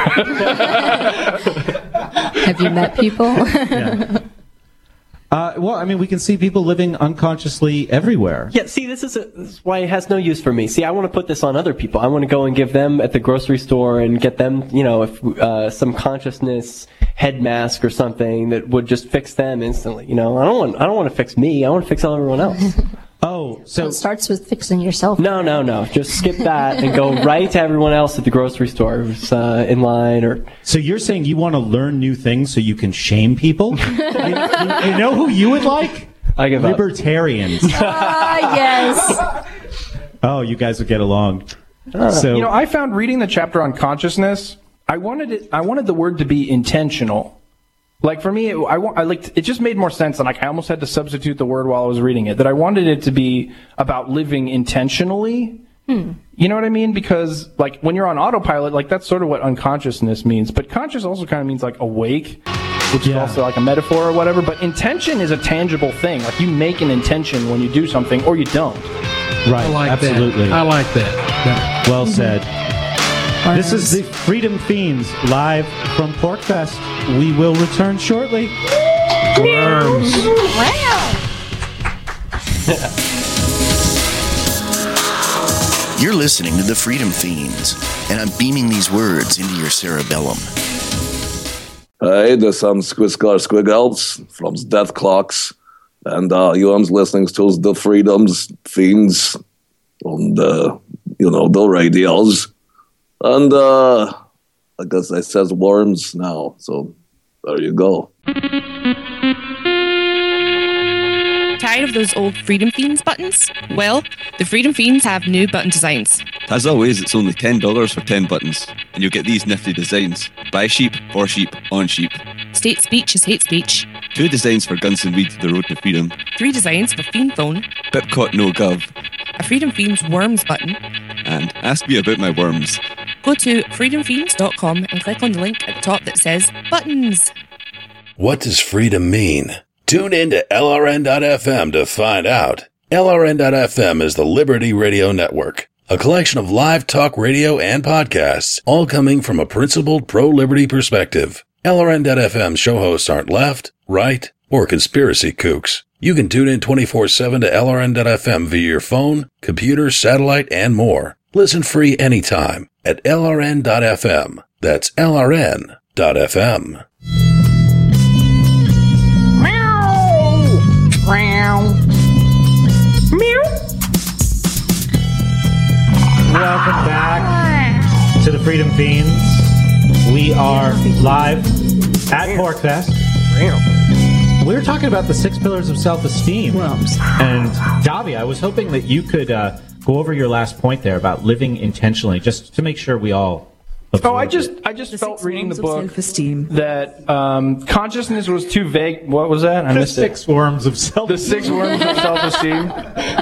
Have you met people? Yeah. Uh, well, I mean, we can see people living unconsciously everywhere. Yeah, see, this is, a, this is why it has no use for me. See, I want to put this on other people. I want to go and give them at the grocery store and get them, you know, if uh, some consciousness head mask or something that would just fix them instantly. You know, I don't want, I don't want to fix me. I want to fix everyone else. Oh, so It starts with fixing yourself. No, no, no. Just skip that and go right to everyone else at the grocery store who's uh, in line or. so you're saying you want to learn new things so you can shame people? you, you- you know who you would like? I give up. Libertarians. Ah, yes. Oh, you guys would get along. So You know, I found reading the chapter on consciousness, I wanted it. I wanted the word to be intentional. Like for me, it, I, wa- I like it just made more sense, and like I almost had to substitute the word while I was reading it. That I wanted it to be about living intentionally. You know what I mean? Because like when you're on autopilot, like that's sort of what unconsciousness means. But conscious also kind of means like awake, which is Yeah. also like a metaphor or whatever. But intention is a tangible thing. Like you make an intention when you do something, or you don't. right, I like absolutely. that. I like that. Well said. This is the Freedom Fiends live from Porkfest. We will return shortly. Worms. You're listening to the Freedom Fiends, and I'm beaming these words into your cerebellum. Hey, this is some Squiscar Squiggles from Death Clocks, and uh, you are listening to the Freedom's Fiends on the, you know, the radios. And uh, I guess I says worms now, so there you go. Tired of those old Freedom Fiends buttons? Well, the Freedom Fiends have new button designs. As always, it's only ten dollars for ten buttons, and you'll get these nifty designs. By sheep, for sheep, on sheep. State speech is hate speech. Two designs for Guns and Weed, The Road to Freedom. Three designs for Fiend Phone. Pipcot No Gov. A Freedom Fiends Worms button. And Ask Me About My Worms. Go to freedom fiends dot com and click on the link at the top that says Buttons. What does freedom mean? Tune in to L R N dot F M to find out. L R N dot F M is the Liberty Radio Network, a collection of live talk radio and podcasts, all coming from a principled pro-liberty perspective. L R N dot F M show hosts aren't left, right, or conspiracy kooks. You can tune in twenty-four seven to L R N dot F M via your phone, computer, satellite, and more. Listen free anytime at L R N dot F M. That's L R N dot F M. Welcome back to the Freedom Fiends. We are live at Porkfest. We were talking about the six pillars of self-esteem. And Davi, I was hoping that you could uh, go over your last point there about living intentionally, just to make sure we all absorb Oh, I it. just I just felt reading the forms of book self-esteem. that um, consciousness was too vague. What was that? I The missed six it. worms of self. The six worms of self-esteem.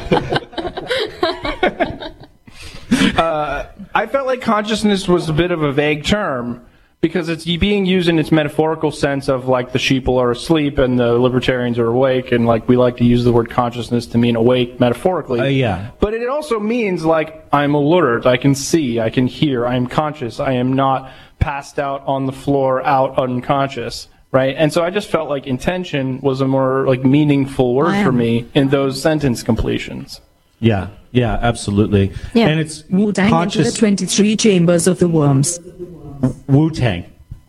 uh, I felt like consciousness was a bit of a vague term because it's being used in its metaphorical sense of like the sheeple are asleep and the libertarians are awake, and like we like to use the word consciousness to mean awake metaphorically. Uh, yeah. But it also means like I'm alert, I can see, I can hear, I am conscious, I am not passed out on the floor, out unconscious, right? And so I just felt like intention was a more like meaningful word I for am. me in those sentence completions. Yeah, yeah, absolutely. Yeah. And it's Wu-Tang into the conscious twenty-three chambers of the worms. Wu-Tang.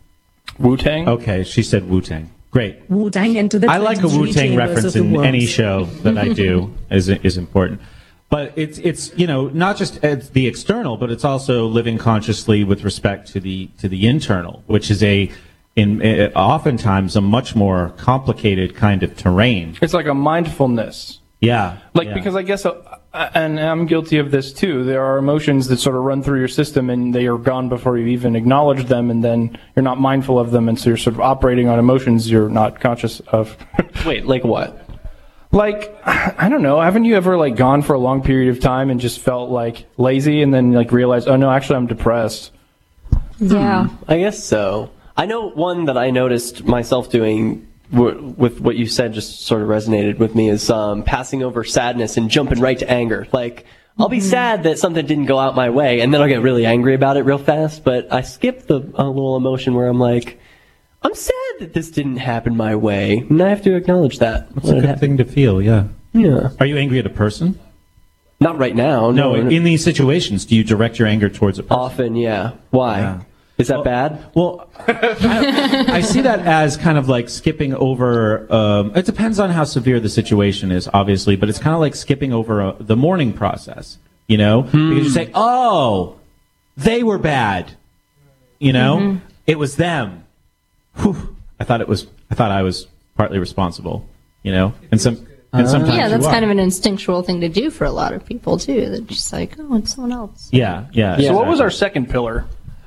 Wu-Tang? Okay, she said Wu-Tang. Great. Wu-Tang into the I like a twenty-three Wu-Tang chambers reference of the in worms. any show that I do is is important. But it's it's you know not just as the external, but it's also living consciously with respect to the to the internal, which is a in uh, oftentimes a much more complicated kind of terrain. It's like a mindfulness. Yeah. Like, yeah. because I guess, uh, and I'm guilty of this too, there are emotions that sort of run through your system and they are gone before you even acknowledge them, and then you're not mindful of them, and so you're sort of operating on emotions you're not conscious of. Wait, like what? Like, I don't know, haven't you ever like gone for a long period of time and just felt like lazy and then like realized, oh no, actually I'm depressed? Yeah. I guess so. I know one that I noticed myself doing w- with what you said just sort of resonated with me is um, passing over sadness and jumping right to anger. Like, I'll be sad that something didn't go out my way, and then I'll get really angry about it real fast, but I skip the a little emotion where I'm like, I'm sad that this didn't happen my way, and I have to acknowledge that. It's a good thing to feel, yeah. Yeah. Are you angry at a person? Not right now. No, No, in these situations, do you direct your anger towards a person? Often, yeah. Why? Yeah. Is that bad? Well, I, I see that as kind of like skipping over. Um, it depends on how severe the situation is, obviously, but it's kind of like skipping over a, the mourning process. You know, Hmm. because you say, "Oh, they were bad." You know, Mm-hmm. it was them. Whew. I thought it was. I thought I was partly responsible. You know, and some. And sometimes Yeah, that's you are. kind of an instinctual thing to do for a lot of people too. They're just like, oh, it's someone else. Yeah, yeah. So what was exactly. our second pillar?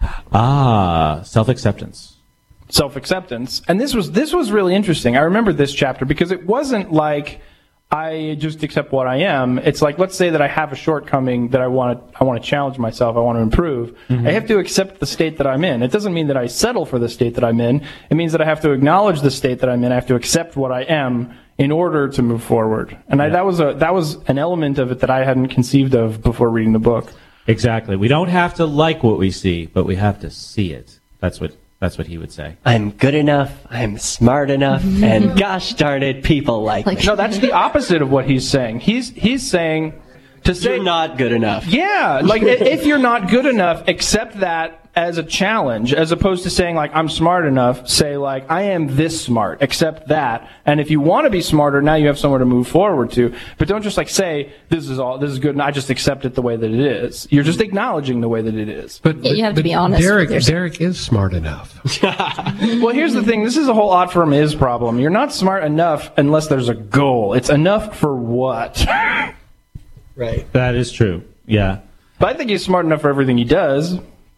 Ah, self-acceptance. Self-acceptance. And this was this was really interesting. I remember this chapter because it wasn't like I just accept what I am. It's like, let's say that I have a shortcoming that I want to I want to challenge myself, I want to improve. Mm-hmm. I have to accept the state that I'm in. It doesn't mean that I settle for the state that I'm in. It means that I have to acknowledge the state that I'm in. I have to accept what I am in order to move forward. And I, that was a that was an element of it that I hadn't conceived of before reading the book. Exactly. We don't have to like what we see, but we have to see it. That's what that's what he would say. I'm good enough, I'm smart enough, and gosh darn it, people like, me. No, that's the opposite of what he's saying. He's he's saying to say You're not good enough. Yeah, like i- if you're not good enough, accept that as a challenge, as opposed to saying like I'm smart enough. Say like I am this smart. Accept that, and if you want to be smarter, now you have somewhere to move forward to. But don't just like say this is all this is good, and I just accept it the way that it is. You're just acknowledging the way that it is. But, Yeah, you have to but be honest with Derek, yourself. Derek is smart enough. Well, here's the thing. This is a whole odd from is problem. You're not smart enough unless there's a goal. It's enough for what? Right. That is true. Yeah. But I think he's smart enough for everything he does.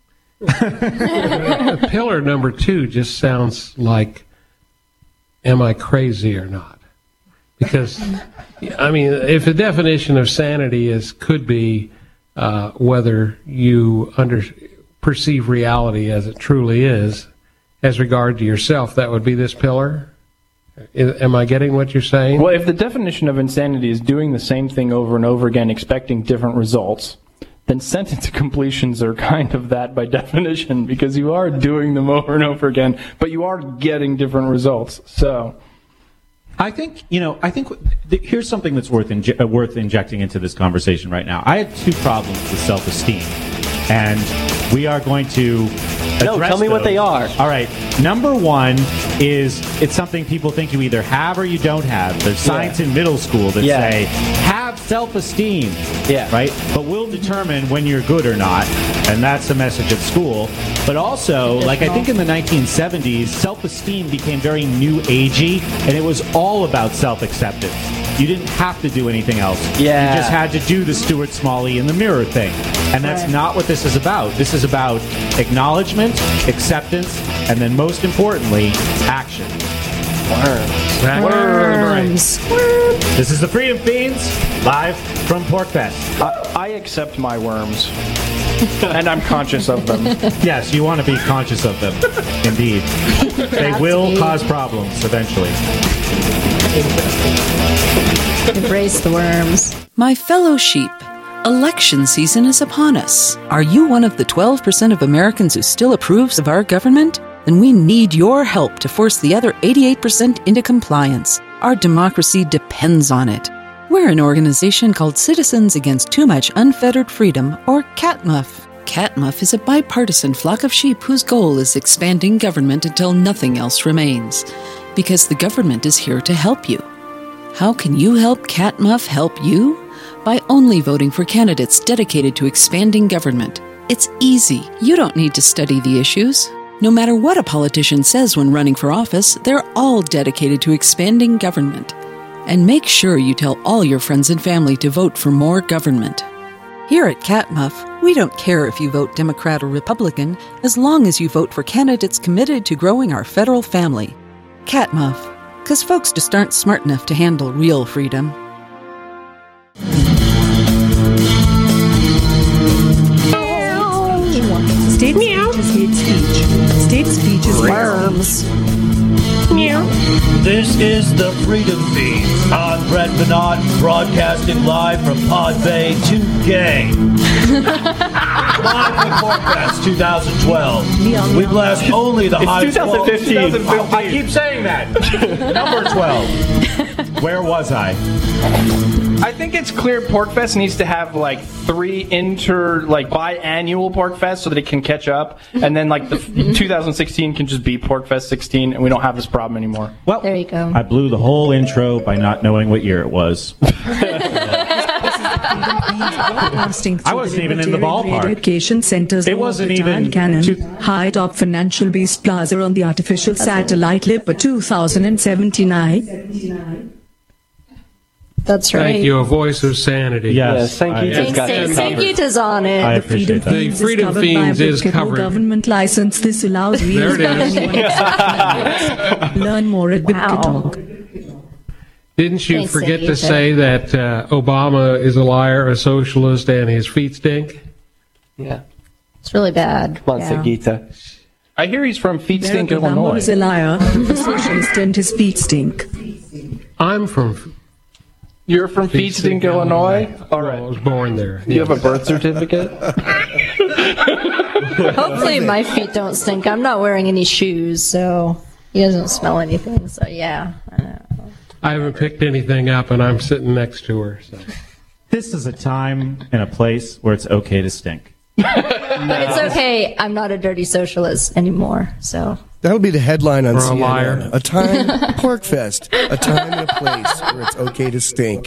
Pillar number two just sounds like, am I crazy or not? Because, I mean, if the definition of sanity is could be uh, whether you under perceive reality as it truly is, as regard to yourself, that would be this pillar. I- Am I getting what you're saying? Well, if the definition of insanity is doing the same thing over and over again, expecting different results, then sentence completions are kind of that by definition, because you are doing them over and over again, but you are getting different results. So, I think, you know, I think th- here's something that's worth inje- uh, worth injecting into this conversation right now. I had two problems with self-esteem, and we are going to No, address tell me what those. they are. All right. Number one is it's something people think you either have or you don't have. There's science in middle school that Yeah. say have self-esteem. Yeah. Right? But we'll determine when you're good or not, and that's the message of school. But also, like I think in the nineteen seventies, self-esteem became very new agey, and it was all about self-acceptance. You didn't have to do anything else. Yeah. You just had to do the Stuart Smalley in the mirror thing. And that's Right. not what this is about. This This is about acknowledgement, acceptance, and then most importantly, action. Worms. This is the Freedom Fiends, live from PorcFest. I, I accept my worms, and I'm conscious of them. Yes, you want to be conscious of them, indeed. They will cause problems eventually. Embrace the worms. My fellow sheep, election season is upon us. Are you one of the twelve percent of Americans who still approves of our government? Then we need your help to force the other eighty-eight percent into compliance. Our democracy depends on it. We're an organization called Citizens Against Too Much Unfettered Freedom, or CATMUF. CATMUF is a bipartisan flock of sheep whose goal is expanding government until nothing else remains. Because the government is here to help you. How can you help CATMUF help you? By only voting for candidates dedicated to expanding government. It's easy. You don't need to study the issues. No matter what a politician says when running for office, they're all dedicated to expanding government. And make sure you tell all your friends and family to vote for more government. Here at CATMUF, we don't care if you vote Democrat or Republican, as long as you vote for candidates committed to growing our federal family. CATMUF, because folks just aren't smart enough to handle real freedom. State speech is hate speech. State speech is worms. Meow. This is the Freedom Feed. I'm Brett Bernard, broadcasting live from Pod Bay two Gay. Live from PorcFest twenty twelve. We blast only the It's highest twenty fifteen. quality- Oh, I keep saying that. Number twelve. Where was I? I think it's clear PorcFest needs to have like three inter, like biannual PorcFest so that it can catch up, and then like the twenty sixteen can just be PorcFest sixteen, and we don't have this problem anymore. Well, there you go. I blew the whole intro by not knowing what year it was. I wasn't even in the ballpark. Education centers. It wasn't even Cannon. High top financial base plaza on the artificial satellite lip for two thousand seventy-nine. That's right. Thank you, a voice of sanity. Yes, Yes, thank you. Thank, thank, thank you to on it. I The Freedom appreciate that. Fiends The Freedom is covered Fiends by a is applicable covered. government license. This allows There it is. is. Learn more at BitKatalk. Didn't you Thanks, forget to Sangeeta. say that uh, Obama is a liar, a socialist, and his feet stink? Yeah. It's really bad. Come on, Yeah. Sangeeta. I hear he's from Feet Stink, Barack Obama Illinois. is a liar, a socialist, and his feet stink. I'm from. You're from Feet Stink, Illinois? All I right. was born there. Do you have a birth certificate? Hopefully my feet don't stink. I'm not wearing any shoes, so he doesn't smell anything. So yeah. I know. I haven't picked anything up, and I'm sitting next to her. So. This is a time and a place where it's okay to stink. But it's okay. I'm not a dirty socialist anymore. So That'll be the headline on Or a C N N. liar. A time, PorcFest, a time and a place where it's okay to stink.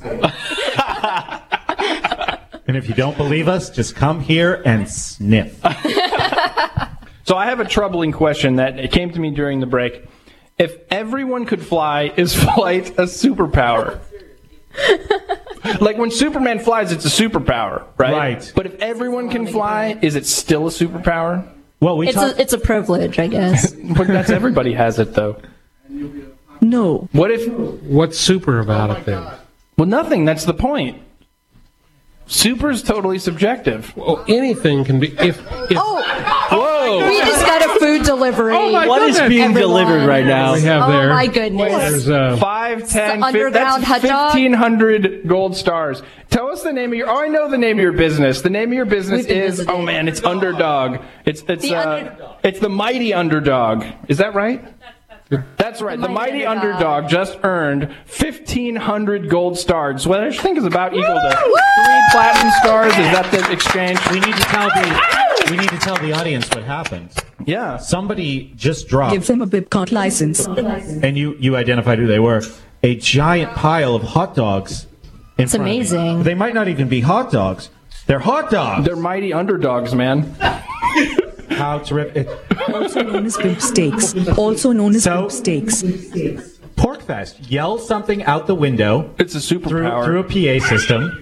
And if you don't believe us, just come here and sniff. So I have a troubling question that it came to me during the break. If everyone could fly, is flight a superpower? Like when Superman flies, it's a superpower, right? Right. But if everyone can fly, is it still a superpower? Well, we it's talked. a it's a privilege, I guess. But that's everybody has it though. No. What if? What's super about it then? Well, nothing. That's the point. Super is totally subjective. Well, anything can be. If, if Oh, Whoa! we just got a food delivery. Oh my What is goodness. being Everyone. delivered right now? we have Oh there. my goodness. There's uh, Five, ten, the fif- underground that's hot dog? fifteen hundred gold stars. Tell us the name of your. Oh, I know the name of your business. The name of your business We've been is. visiting. Oh man, it's Underdog. It's it's The uh, Underdog. it's the Mighty Underdog. Is that right? That's right. The, The Mighty, Mighty Underdog. Underdog just earned fifteen hundred gold stars, which I think is about equal to three platinum stars. Is that the exchange? We need to tell the we need to tell the audience what happened. Yeah. Somebody just dropped, Give them a BitKatalk license. and you you identified who they were. A giant pile of hot dogs. In It's front of me. amazing. They might not even be hot dogs. They're hot dogs. They're mighty underdogs, man. How terrific! Also known as pimp steaks. Also known as So- pimp steaks. PorcFest. Yell something out the window It's a through superpower. through a P A system.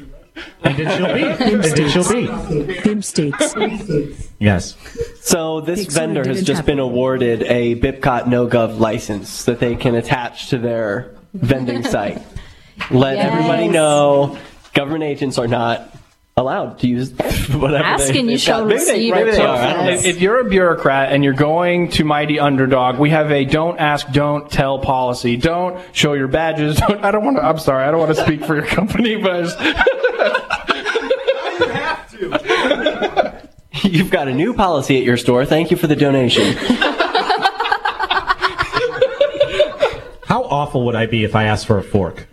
And it shall be. And it shall be. Pimp states. Yes. So this Pixar vendor has didn't just happen. been awarded a BIPCOT NoGov license that they can attach to their vending site. Let Yes. everybody know government agents are not allowed to use whatever Ask they, and you they've shall got. Maybe they, receive maybe it. they are. I don't know. If, if you're a bureaucrat and you're going to Mighty Underdog, we have a don't ask, don't tell policy. Don't show your badges. Don't, I don't want to. I'm sorry. I don't want to speak for your company, but I just, You've got a new policy at your store. Thank you for the donation. How awful would I be if I asked for a fork?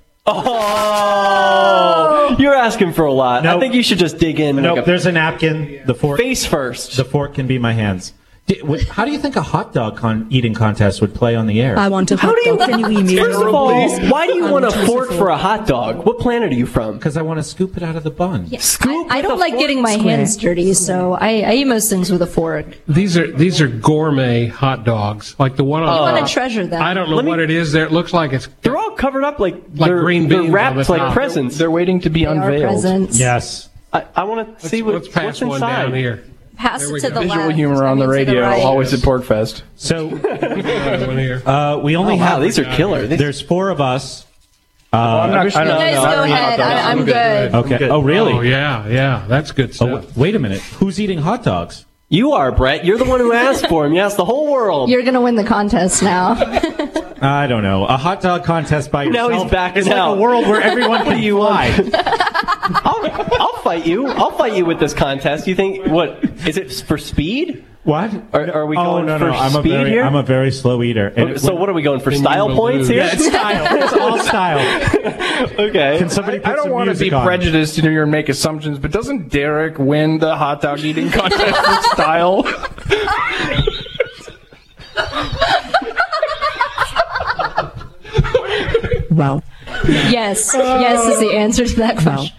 Oh, you're asking for a lot. I Nope. think you should just dig in. No, like a there's a napkin. The fork. face first. The fork can be my hands. Di- would- How do you think a hot dog con- eating contest would play on the air? I want a How hot do you? dog. Can you email First of me, all, please? why do you I'm want a choosing fork for a hot dog? What planet are you from? Because I want to scoop it out of the bun. Scoop I with don't a like fork? getting my Square. hands dirty, so I, I eat most things with a fork. These are these are gourmet hot dogs, like the one on. I Uh, want to treasure them. I don't know Let me- what it is. There, it looks like it's. They're all covered up like Like they're, green they're beans on wrapped the like top. presents. they're waiting to be They are unveiled. presents. Yes. I, I want to see what, Let's pass what's one inside. down here. Pass There it we to go. the Visual left. humor on I the mean, to radio, right. always at Porkfest. So Another one here. uh, we only Oh, have. wow, these are killer. These- There's four of us. Uh, I'm not, I You don't guys know. go I don't eat hot ahead. dogs. I, I'm I'm good. good. okay. Oh, really? Oh yeah, yeah, that's good Oh, stuff. w- wait a minute. Who's eating hot dogs? You are, Brett. You're the one who asked for him. You asked the whole world. You're going to win the contest now. I don't know. A hot dog contest by Now yourself. he's backing It's like out. a world where everyone What do can you fly. want? I'll, I'll fight you. I'll fight you with this contest. You think what? Is it for speed? What? Are, are we oh going no for no! I'm a speed very here? I'm a very slow eater. And so what are we going for? Then Style you will points lose. here? Yeah, it's style. It's all style. Okay. Can somebody put I don't some want to music be on? prejudiced here and make assumptions, but doesn't Derek win the hot dog eating contest for style? Wow. Yes. Yes is the answer to that question.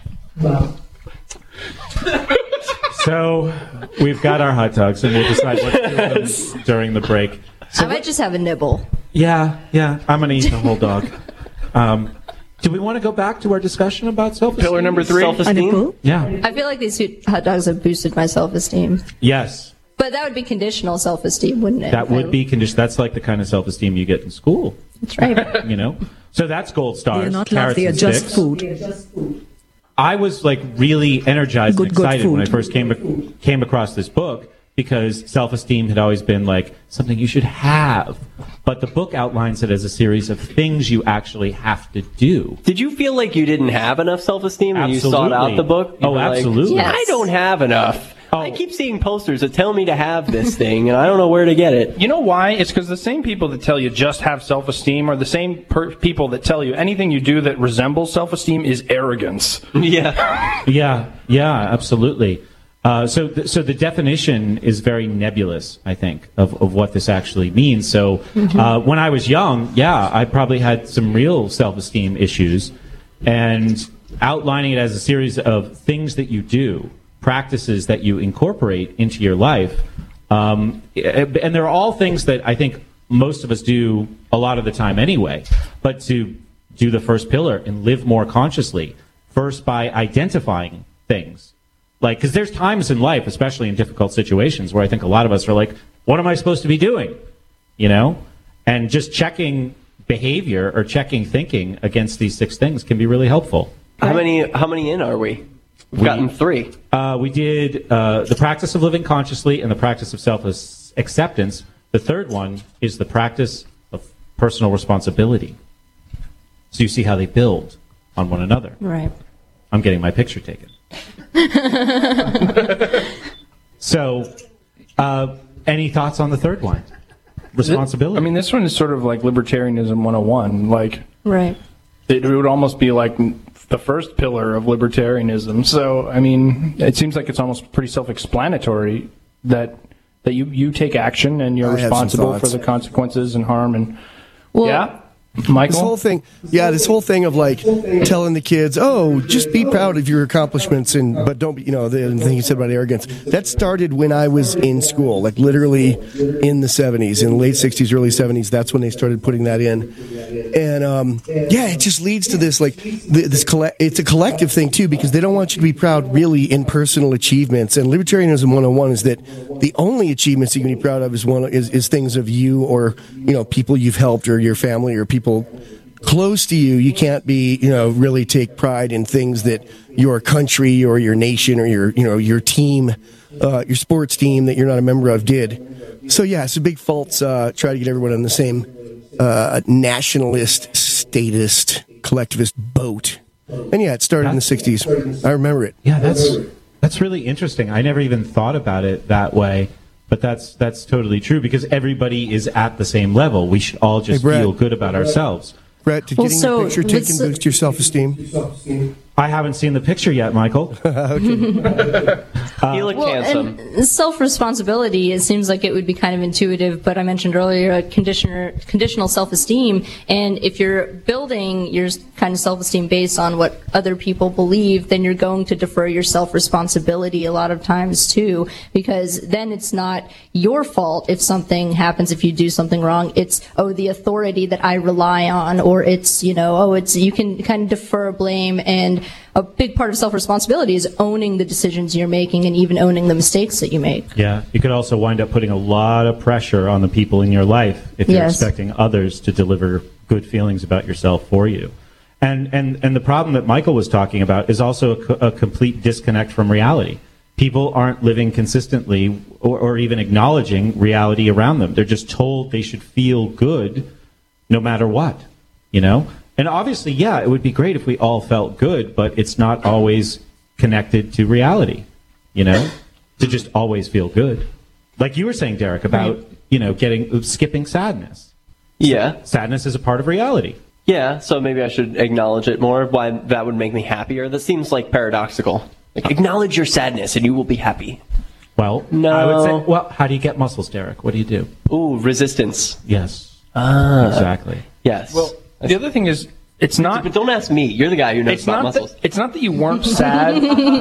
So we've got our hot dogs, and we'll decide what to do with them during the break. I might just have a nibble. Yeah, yeah. I'm gonna eat the whole dog. Um, do we want to go back to our discussion about self-esteem? Pillar number three. A Self-esteem. nipple? Yeah. I feel like these hot dogs have boosted my self-esteem. Yes. But that would be conditional self-esteem, wouldn't it? That would be condition. That's like the kind of self-esteem you get in school. That's right. You know. So that's gold stars. They are not love, carrots they are and just sticks. food. I was like really energized Good, and good excited when I food. first came came across this book because self-esteem had always been like something you should have, but the book outlines it as a series of things you actually have to do. Did you feel like you didn't have enough self-esteem when you sought Absolutely. out the book? You Oh, were like, absolutely. Yes. I don't have enough. Oh. I keep seeing posters that tell me to have this thing, and I don't know where to get it. You know why? It's because the same people that tell you just have self-esteem are the same per- people that tell you anything you do that resembles self-esteem is arrogance. Yeah. Yeah, yeah, absolutely. Uh, so, th- so the definition is very nebulous, I think, of, of what this actually means. So, uh, when I was young, yeah, I probably had some real self-esteem issues, and outlining it as a series of things that you do, practices that you incorporate into your life, um, and they're all things that I think most of us do a lot of the time anyway. But to do the first pillar and live more consciously, first by identifying things. Like, because there's times in life, especially in difficult situations, where I think a lot of us are like, what am I supposed to be doing? You know? And just checking behavior or checking thinking against these six things can be really helpful. How many? How many in are we? We've We- gotten three. Uh, we did uh, the practice of living consciously and the practice of self-acceptance. The third one is the practice of personal responsibility. So you see how they build on one another. Right. I'm getting my picture taken. So, uh, any thoughts on the third one? Responsibility. I mean, this one is sort of like libertarianism one oh one. Like, Right. it would almost be like the first pillar of libertarianism. So, I mean, it seems like it's almost pretty self-explanatory that that you, you take action and you're I have some responsible for thoughts. the consequences and harm. And Well, yeah, Michael? This whole thing, yeah, this whole thing of like telling the kids, oh, just be proud of your accomplishments, and but don't be, you know, the thing you said about arrogance. That started when I was in school, like literally in the seventies, in the late sixties, early seventies. That's when they started putting that in, and um, yeah, it just leads to this like this. Coll- it's a collective thing too, because they don't want you to be proud really in personal achievements. And libertarianism one oh one is that the only achievements you can be proud of is one is, is things of you or you know people you've helped or your family or people. People close to you. You can't be, you know, really take pride in things that your country or your nation or your, you know, your team, uh, your sports team that you're not a member of did. So yeah, it's a big false. Uh, try to get everyone on the same uh, nationalist, statist, collectivist boat. And yeah, it started in the sixties. I remember it. Yeah, that's that's really interesting. I never even thought about it that way. But that's that's totally true because everybody is at the same level. We should all just hey, Brett, feel good about ourselves. Brett, did well, getting so the picture taken boost your self-esteem? I haven't seen the picture yet, Michael. uh, You look well, handsome. And self-responsibility, it seems like it would be kind of intuitive, but I mentioned earlier a conditioner, conditional self-esteem, and if you're building your kind of self-esteem based on what other people believe, then you're going to defer your self-responsibility a lot of times too, because then it's not your fault if something happens, if you do something wrong. It's, oh, the authority that I rely on, or it's, you know, oh, it's, you can kind of defer blame, and a big part of self-responsibility is owning the decisions you're making and even owning the mistakes that you make. Yeah, you could also wind up putting a lot of pressure on the people in your life if you're Yes. expecting others to deliver good feelings about yourself for you. And and and the problem that Michael was talking about is also a, co- a complete disconnect from reality. People aren't living consistently or, or even acknowledging reality around them. They're just told they should feel good no matter what, you know? And obviously, yeah, it would be great if we all felt good, but it's not always connected to reality, you know, to just always feel good. Like you were saying, Derek, about, Right. you know, getting skipping sadness. Yeah. Sadness is a part of reality. Yeah, so maybe I should acknowledge it more, why that would make me happier. That seems like paradoxical. Like, acknowledge your sadness and you will be happy. Well, no. I would say, well, how do you get muscles, Derek? What do you do? Ooh, resistance. Yes. Ah. Exactly. Yes. Well, the other thing is, it's not. But don't ask me. You're the guy who knows It's about not, muscles. that, it's not that you weren't sad.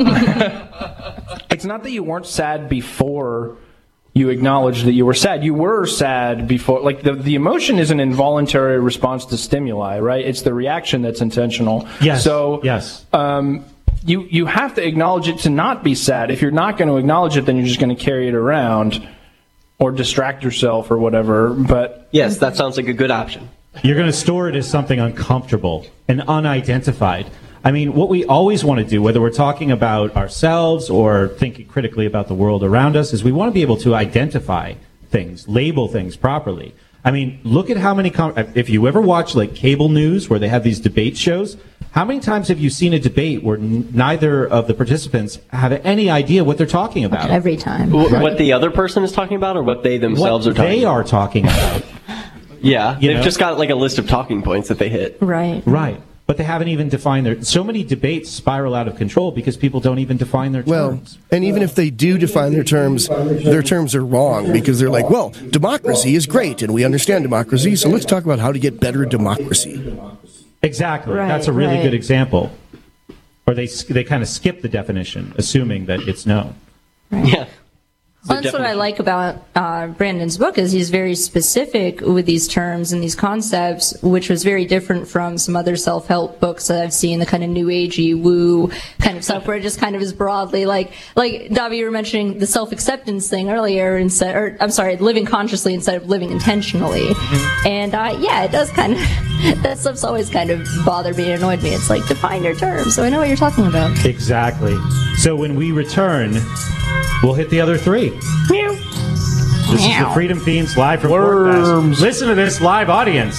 It's not that you weren't sad before you acknowledged that you were sad. You were sad before. Like, the, the emotion is an involuntary response to stimuli, right? It's the reaction that's intentional. Yes. So, yes. Um, you, you have to acknowledge it to not be sad. If you're not going to acknowledge it, then you're just going to carry it around or distract yourself or whatever. But yes, that sounds like a good option. You're going to store it as something uncomfortable and unidentified. I mean, what we always want to do, whether we're talking about ourselves or thinking critically about the world around us, is we want to be able to identify things, label things properly. I mean, look at how many, com- if you ever watch like cable news where they have these debate shows, how many times have you seen a debate where n- neither of the participants have any idea what they're talking about? Every time. W- Right. What the other person is talking about, or what they themselves What are talking they about? are talking about. Yeah, You they've know? just got like a list of talking points that they hit. Right. Right. But they haven't even defined their... So many debates spiral out of control because people don't even define their Well, terms. and even if they do define their terms, their terms are wrong because they're like, well, democracy is great and we understand democracy, so let's talk about how to get better democracy. Exactly. Right, That's a really right. good example. Or they they kind of skip the definition, assuming that it's known. Yeah. Well, that's what I like about uh, Brandon's book is he's very specific with these terms and these concepts, which was very different from some other self-help books that I've seen, the kind of new agey woo kind of stuff, where it just kind of is broadly like, like Davi, you were mentioning the self-acceptance thing earlier, instead, or I'm sorry, living consciously instead of living intentionally. Mm-hmm. And uh, yeah, it does kind of, that stuff's always kind of bothered me and annoyed me. It's like, define your terms so I know what you're talking about. Exactly. So when we return, we'll hit the other three. Meow. This is the Freedom Fiends live from Portfest. Listen to this live audience.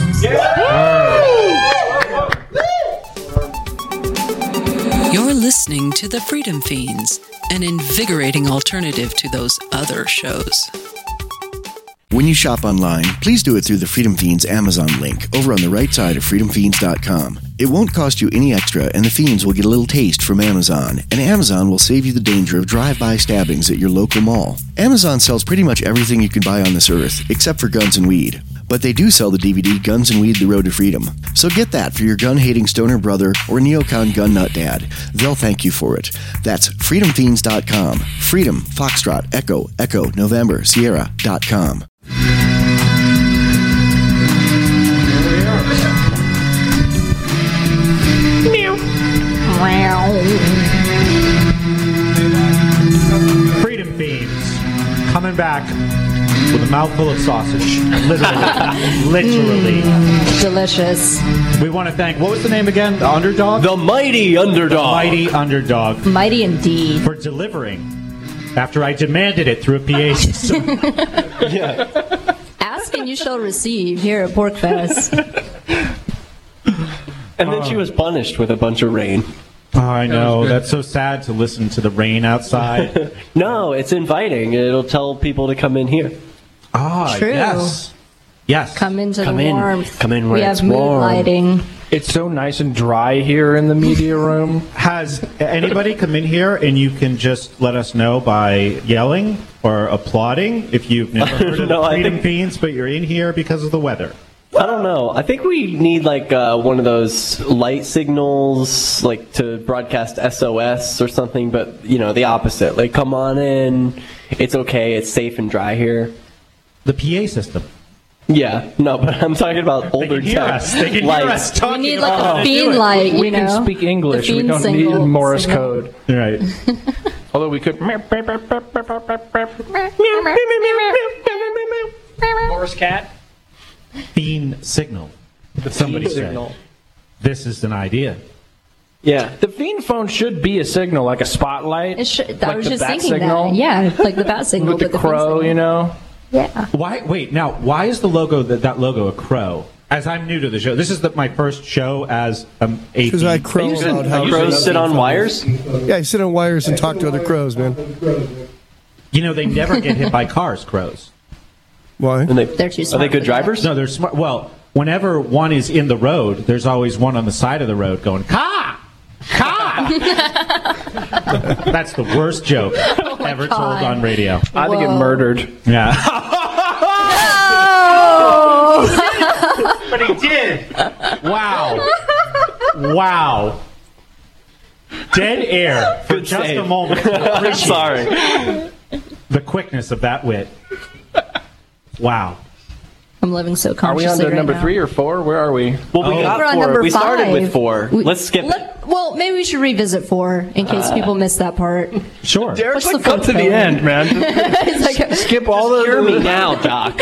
You're listening to the Freedom Fiends, an invigorating alternative to those other shows. When you shop online, please do it through the Freedom Fiends Amazon link over on the right side of freedom fiends dot com. It won't cost you any extra, and the Fiends will get a little taste from Amazon, and Amazon will save you the danger of drive-by stabbings at your local mall. Amazon sells pretty much everything you can buy on this earth, except for guns and weed. But they do sell the D V D Guns and Weed: The Road to Freedom. So get that for your gun-hating stoner brother or neocon gun nut dad. They'll thank you for it. That's freedom fiends dot com. Freedom, Foxtrot, Echo, Echo, November, Sierra dot com. Freedom Fiends coming back with a mouthful of sausage. Literally. Literally. Mm, delicious. We want to thank, what was the name again? The Underdog? The Mighty Underdog. The Mighty Underdog. Mighty indeed. For delivering after I demanded it through a P A system. Yeah. Ask and you shall receive here at Porkfest. And then she was punished with a bunch of rain. Oh, I know. That's so sad to listen to the rain outside. No, it's inviting. It'll tell people to come in here. Ah, True. yes. Yes. Come into Come the in. warmth. Come in where we it's have warm. moonlighting. It's so nice and dry here in the media room. Has anybody come in here and you can just let us know by yelling or applauding if you've never heard of No, the I Freedom think- Fiends, but you're in here because of the weather? I don't know. I think we need like uh, one of those light signals, like to broadcast S O S or something. But you know, the opposite. Like, come on in. It's okay. It's safe and dry here. The P A system. Yeah. No, but I'm talking about older Hear tech us. They can hear lights. us talking We need about like how a to do fiend it. light, you we know. can speak English. The We fiend don't single- need Morse signal. code. Right. Although we could. Morse cat. Fiend signal. Somebody Fiend said. signal. This is an idea. Yeah. The Fiend phone should be a signal, like a spotlight. It should, like I was the just bat thinking signal. that. Yeah, like the bat signal. With the but fiend crow, signal. you know? Yeah. Why? Wait. Now, why is the logo that that logo a crow? As I'm new to the show, this is the, my first show as um, a. Because I crow about how Crows sit on wires? Yeah, I sit on wires and talk to other crows, man. You know, they never get hit by cars. Crows. Why? And they, They're too are smart they good for that. drivers? No, they're smart. Well, whenever one is in the road, there's always one on the side of the road going "Ka, ka." That's the worst joke ever told God. on radio. I think it Whoa. murdered. Yeah, Oh! but he did. Wow, wow. Dead air for Good just save. a moment. I'm sorry. The quickness of that wit. Wow. I'm living so Are we consciously on to right number now. three or four? Where are we? Well, we Oh. got We're on four. number We started five. with four. We- Let's skip it. Let, well, maybe we should revisit four in case people missed that part. Sure. Derek's What's like, the come to fourth the pillar? end, man. It's like, Skip all the. Hear me now, Doc.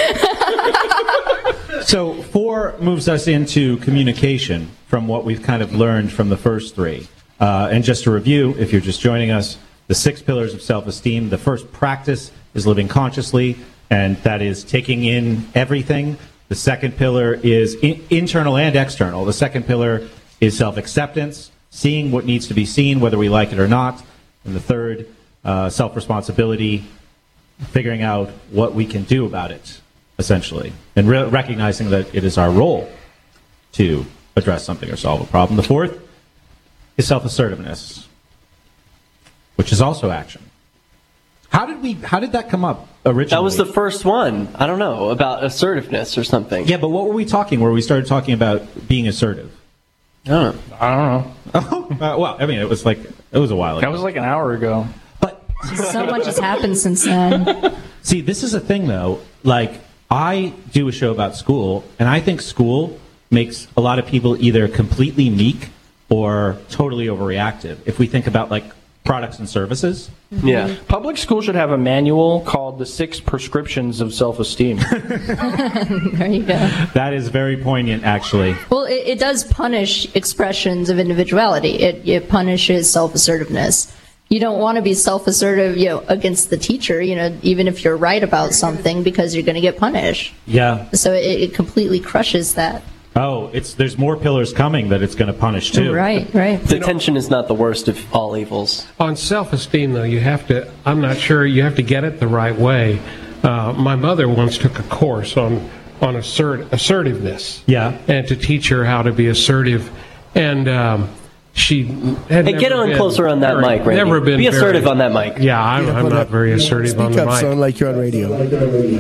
So four moves us into communication from what we've kind of learned from the first three. Uh, and just to review, if you're just joining us, the six pillars of self-esteem. The first practice is living consciously, and that is taking in everything. The second pillar is in- internal and external. The second pillar is self-acceptance, seeing what needs to be seen, whether we like it or not. And the third, uh, self-responsibility, figuring out what we can do about it, essentially, and re- recognizing that it is our role to address something or solve a problem. The fourth is self-assertiveness, which is also action. How did we? How did that come up originally? That was the first one. I don't know, about assertiveness or something. Yeah, but what were we talking? Where we started talking about being assertive? I don't know. I don't know. uh, well, I mean, it was like it was a while ago. That was like an hour ago. But so much has happened since then. see, this is a thing though. Like, I do a show about school, and I think school makes a lot of people either completely meek or totally overreactive. If we think about like products and services. Yeah. Public school should have a manual called The Six Prescriptions of Self-Esteem. There you go. That is very poignant, actually. Well, it, it does punish expressions of individuality. It, it punishes self-assertiveness. You don't want to be self-assertive, you know, against the teacher, you know, even if you're right about something, because you're going to get punished. Yeah. So it, it completely crushes that. Oh, it's there's more pillars coming that it's going to punish too. Right, right. Detention is not the worst of all evils. On self-esteem, though, you have to, I'm not sure, you have to get it the right way. Uh, my mother once took a course on, on assert, assertiveness. Yeah. And to teach her how to be assertive. And um, she had Hey, never get on been closer on that very- mic, Randy. Never been Be assertive very- on that mic. Yeah, I'm, I'm not very assertive Speak on the up, mic. sound like you're on radio.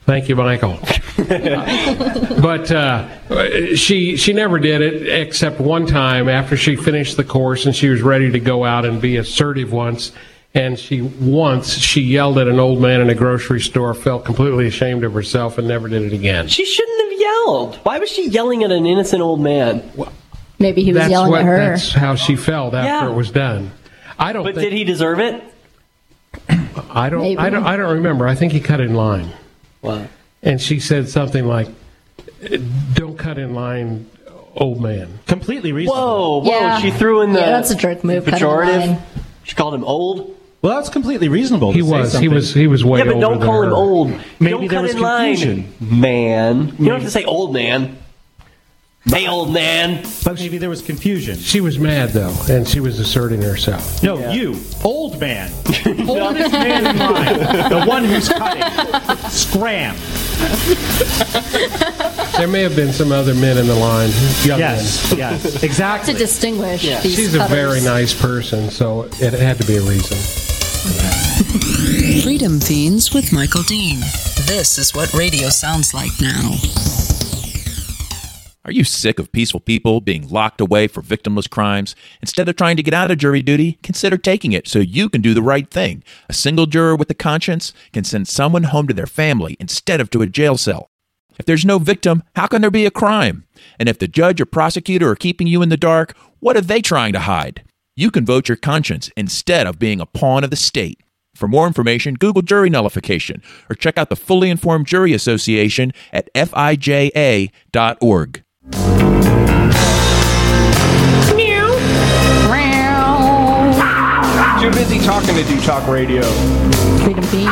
Thank you, Michael. But uh, she she never did it except one time after she finished the course and she was ready to go out and be assertive once. And she once she yelled at an old man in a grocery store, felt completely ashamed of herself, and never did it again. She shouldn't have yelled. Why was she yelling at an innocent old man? Maybe he was that's yelling what, at her. That's how she felt after Yeah. it was done. I don't. But think, did he deserve it? I don't. Maybe. I don't. I don't remember. I think he cut in line. Wow. And she said something like, "Don't cut in line, old man." Completely reasonable. Whoa, whoa! Yeah. She threw in the Yeah, that's a jerk move, cut in pejorative. line. She called him old. Well, that's completely reasonable. To He say was. He something. was. He was way Yeah, but older don't than call him her. old. Maybe don't there cut was in line, confusion. man. You don't have to say old man. Hey, old man. But maybe there was confusion. She was mad though, and she was asserting herself. No, Yeah. you, old man, oldest man in line, the one who's cutting. Scram. There may have been some other men in the line. Young Yes, men. yes, To exactly. distinguish Yeah. these She's a cutters. very nice person, so it had to be a reason. Freedom Fiends with Michael Dean. This is what radio sounds like now. Are you sick of peaceful people being locked away for victimless crimes? Instead of trying to get out of jury duty, consider taking it so you can do the right thing. A single juror with a conscience can send someone home to their family instead of to a jail cell. If there's no victim, how can there be a crime? And if the judge or prosecutor are keeping you in the dark, what are they trying to hide? You can vote your conscience instead of being a pawn of the state. For more information, Google jury nullification or check out the Fully Informed Jury Association at F I J A dot org. Too busy talking to do talk radio. Freedom Fiends.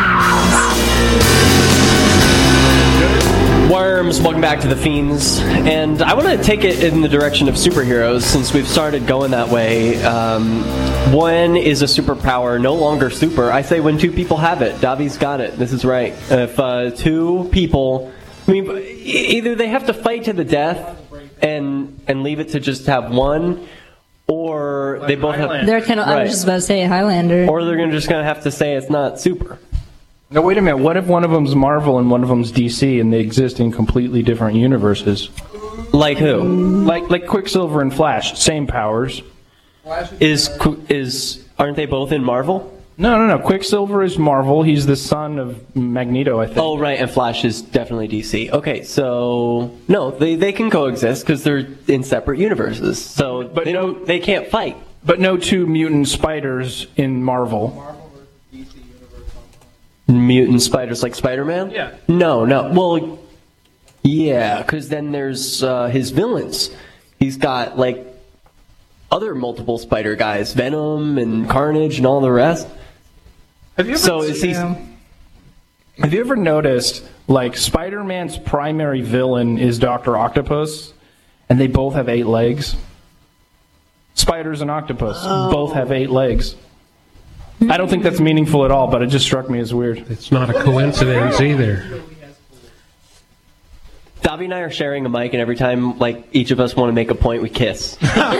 Worms, welcome back to the Fiends. And I want to take it in the direction of superheroes since we've started going that way. Um, one is a superpower, no longer super. I say when two people have it. Davi's got it. This is right. If uh, two people, I mean, e- either they have to fight to the death and and leave it to just have one, or they both have. They're kind of. I Right. was just about to say Highlander. Or they're gonna just gonna have to say it's not super. No, wait a minute. What if one of them's Marvel and one of them's D C and they exist in completely different universes? Like who? Like like Quicksilver and Flash, same powers. Is is aren't they both in Marvel? No, no, no. Quicksilver is Marvel. He's the son of Magneto, I think. Oh, right, and Flash is definitely D C. Okay, so no, they they can coexist because they're in separate universes. So But they no- don't, they can't fight. But no two mutant spiders in Marvel. Mutant spiders like Spider-Man? Yeah. No, no. Well, yeah, because then there's uh, his villains. He's got like other multiple spider guys, Venom and Carnage and all the rest. Have you ever So is he? Yeah. Have you ever noticed, like, Spider-Man's primary villain is Doctor Octopus, and they both have eight legs? Spiders and octopus Oh. both have eight legs. I don't think that's meaningful at all, but it just struck me as weird. It's not a coincidence either. Davi and I are sharing a mic, and every time, like, each of us want to make a point, we kiss.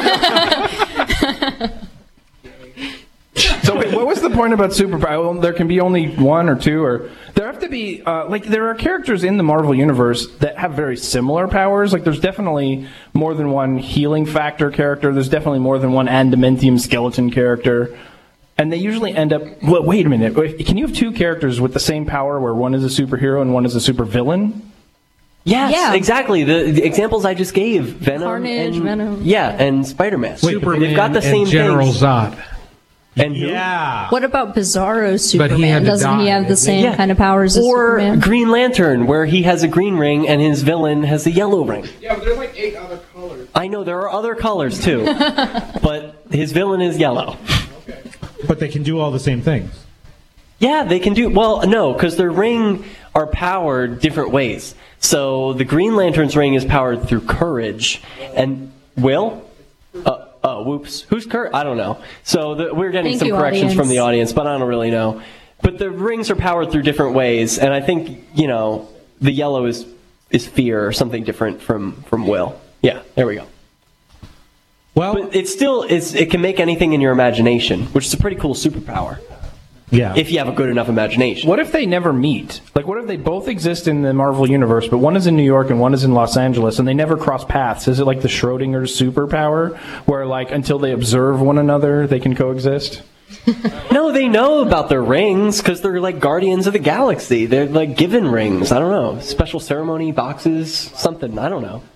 So wait, what was the point about superpower? Well, there can be only one or two, or there have to be uh, like there are characters in the Marvel universe that have very similar powers. Like there's definitely more than one healing factor character. There's definitely more than one adamantium skeleton character, and they usually end up. Well, wait a minute. Can you have two characters with the same power, where one is a superhero and one is a supervillain? Yes, Yeah. exactly. The, the examples I just gave, Venom, Carnage, and, Venom. yeah, and Spider-Man. Superman They've got the same and General things. Zod. And who? Yeah. What about Bizarro But Superman? he had to Doesn't he die, have the didn't he? same Yeah. kind of powers as Or Superman? Green Lantern, where he has a green ring and his villain has a yellow ring. Yeah, but there's like eight other colors. I know there are other colors too, but his villain is yellow. But they can do all the same things. Yeah, they can do well. No, because their ring are powered different ways. So the Green Lantern's ring is powered through courage, and Will. Uh, oh, whoops. Who's Kurt? I don't know. So the, we're getting Thank some you, corrections audience. from the audience, but I don't really know. But the rings are powered through different ways, and I think you know the yellow is is fear or something different from from Will. Yeah, there we go. Well, But it's still it's it can make anything in your imagination, which is a pretty cool superpower. Yeah. If you have a good enough imagination. What if they never meet? Like, what if they both exist in the Marvel universe, but one is in New York and one is in Los Angeles, and they never cross paths? Is it like the Schrödinger superpower, where like until they observe one another, they can coexist? No, they know about their rings because they're like Guardians of the Galaxy. They're like given rings. I don't know. Special ceremony boxes, something. I don't know.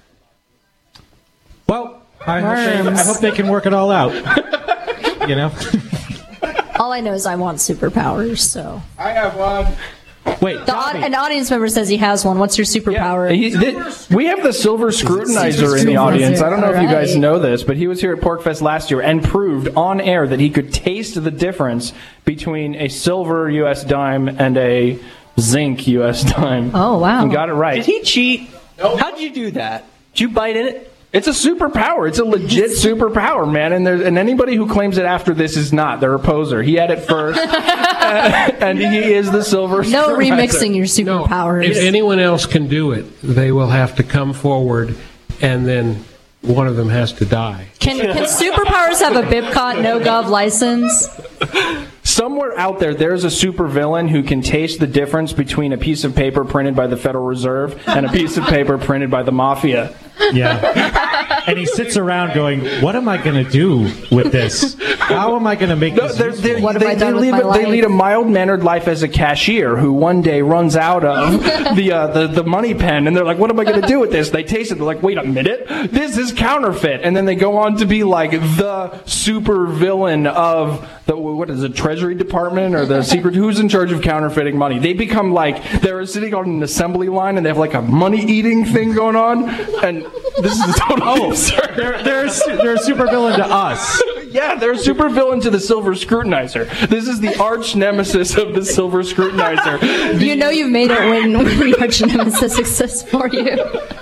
Well, I hope, they, I hope they can work it all out. You know? All I know is I want superpowers, so. I have one. Wait, the, an audience member says he has one. What's your superpower? He, th- we have the Silver Scrutinizer in the audience. I don't know if you guys know this, but he was here at PorkFest last year and proved on air that he could taste the difference between a silver U S dime and a zinc U S dime. Oh, wow. And got it right. Did he cheat? Nope. How'd you do that? Did you bite in it? It's a superpower. It's a legit superpower, man. And there's and anybody who claims it after this is not. They're a poser. He had it first, and, and he is the silver. No supervisor. remixing your superpowers. If anyone else can do it, they will have to come forward, and then one of them has to die. Can, can superpowers have a BIPCOT no-gov license? Somewhere out there, there's a supervillain who can taste the difference between a piece of paper printed by the Federal Reserve and a piece of paper printed by the Mafia. Yeah. And he sits around going, what am I going to do with this? How am I going to make No, this they're, they're, What have they, I done they, with lead, my a- they life? lead a mild-mannered life as a cashier who one day runs out of the, uh, the the money pen, and they're like, what am I going to do with this? They taste it. They're like, wait a minute. This is counterfeit. And then they go on to be like the super villain of the, what is it, Treasury Department or the secret, who's in charge of counterfeiting money? They become like, they're sitting on an assembly line and they have like a money-eating thing going on, and this is the total Oh, they're, they're, a su- they're a supervillain to us. Yeah, they're a supervillain to the Silver Scrutinizer. This is the arch nemesis of the Silver Scrutinizer. You know you've made it when, when the arch nemesis exists for you.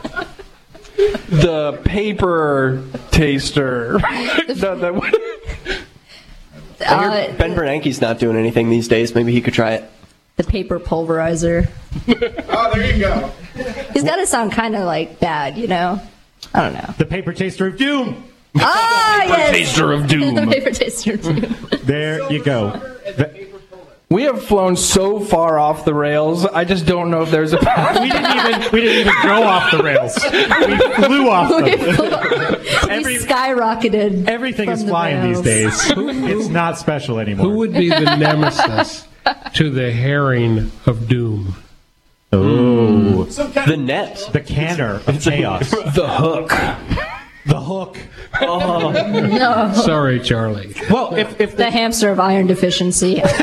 The paper taster. the, the, I hear Ben Bernanke's not doing anything these days. Maybe he could try it. The paper pulverizer. Oh, there you go. He's got to sound kind of like bad, you know? I don't know. The paper taster of doom. Ah, paper yes. taster of doom. The paper taster of doom. There you go. The- We have flown so far off the rails. I just don't know if there's a path. we didn't even we didn't even go off the rails. We flew off them. We, flew, Every- we skyrocketed. Everything from is the flying rails. these days. It's not special anymore. Who would be the nemesis to the herring of doom? Oh, The net. the canner of chaos. The hook. The hook. Oh. No. Sorry, Charlie. Well, if if The hamster of iron deficiency. if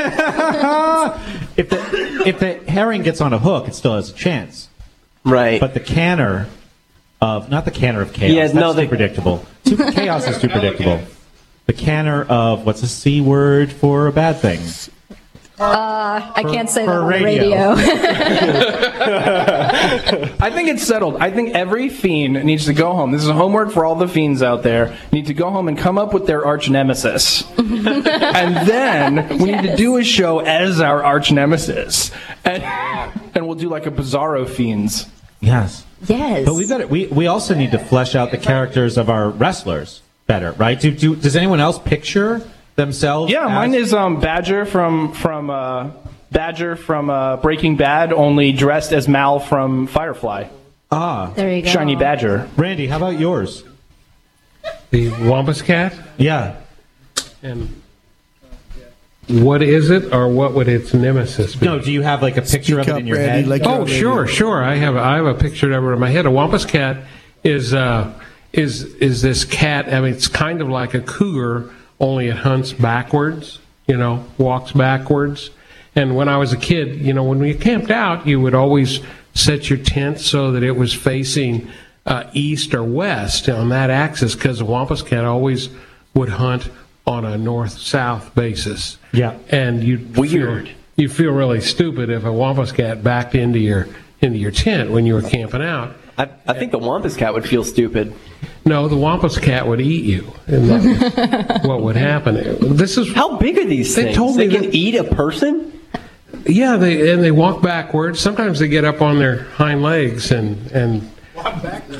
the if the herring gets on a hook, it still has a chance. Right. But the canner of not the canner of chaos. Yeah, that's no, too the- predictable. Too, chaos is too predictable. The canner of what's a C word for a bad thing? Uh, I can't say for that on the radio. radio. I think it's settled. I think every fiend needs to go home. This is homework for all the fiends out there. Need to go home and come up with their arch nemesis. And then we need to do a show as our arch nemesis. And, and we'll do like a Bizarro Fiends. Yes. Yes. But we've got it. We we also need to flesh out the characters of our wrestlers better, right? Do, do does anyone else picture themselves? Yeah, as- mine is um, Badger from from uh, Badger from uh, Breaking Bad, only dressed as Mal from Firefly. Ah, There you go. Shiny Badger. Randy, how about yours? The Wampus Cat? Yeah. And what is it, or what would its nemesis be? No, do you have like a picture of it in your Randy, head? like Oh, you're on sure, radio. sure. I have I have a picture of it in my head. A Wampus Cat is uh, is is this cat? I mean, it's kind of like a cougar, only it hunts backwards. You know, walks backwards. And when I was a kid, you know, when we camped out, you would always set your tent so that it was facing uh, east or west on that axis, because the Wampus Cat always would hunt on a north-south basis. Yeah. And you weird. You feel really stupid if a Wampus Cat backed into your into your tent when you were camping out. I, I think the Wampus Cat would feel stupid. No, the Wampus Cat would eat you. And that- what would happen? This is How big are these They things? told they me can that- eat a person? yeah. They and they walk backwards. Sometimes they get up on their hind legs and and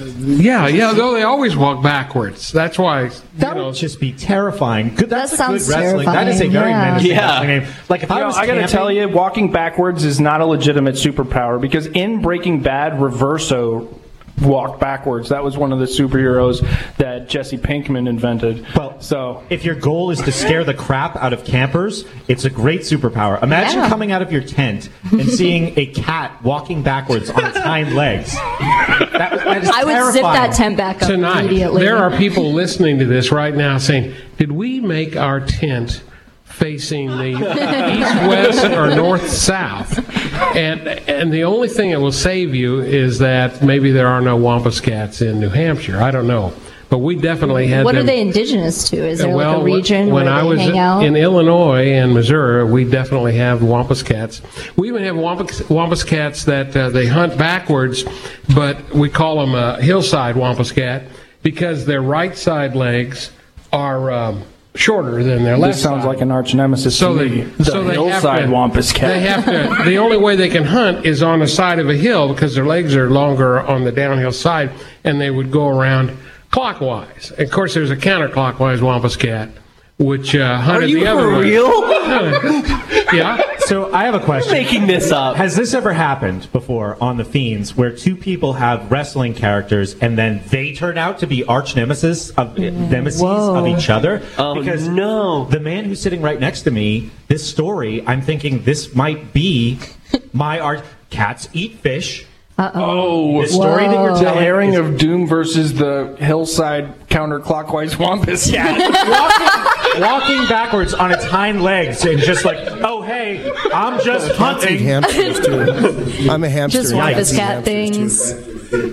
Yeah, yeah. Though they always walk backwards. That's why. That would just be terrifying. Good, that's That a good sounds wrestling. That is a terrifying, very yeah. menacing Yeah. wrestling name. Like if You I know, was I gotta camping- tell you, walking backwards is not a legitimate superpower because in Breaking Bad, Reverso walked backwards. That was one of the superheroes that Jesse Pinkman invented. Well, so if your goal is to scare the crap out of campers, it's a great superpower. Imagine Yeah. coming out of your tent and seeing a cat walking backwards on its hind legs. That, that is I would zip terrifying. that tent back up Tonight, immediately. there are people listening to this right now saying, "Did we make our tent facing the east-west or north-south?" And and the only thing that will save you is that maybe there are no Wampus cats in New Hampshire. I don't know, but we definitely had What them. are they indigenous to? Is there well, like a region when where I they was hang out? in Illinois and Missouri, we definitely have Wampus cats. We even have Wampus, Wampus cats that uh, they hunt backwards, but we call them a hillside Wampus cat because their right side legs are um, shorter than their left this sounds side. like an arch nemesis So to they, me. The so they have hillside to, Wampus cat. They have to. The only way they can hunt is on the side of a hill because their legs are longer on the downhill side, and they would go around clockwise. Of course, there's a counterclockwise Wampus cat, which uh, hunted Are you the other for way. real? Yeah. So I have a question. Making this up. Has this ever happened before on The Fiends where two people have wrestling characters and then they turn out to be arch nemesis of, nemesis of each other? Oh, because no. the man who's sitting right next to me, this story, I'm thinking this might be my arch. Cats eat fish. Oh, the story that you're the telling herring is- of doom versus the hillside counterclockwise Wampus cat. walking, walking backwards on its hind legs and just like, oh hey, I'm just Cats eat hunting. hamsters too. I'm a hamster. Just Cats Wampus eat cat hamsters, things. too.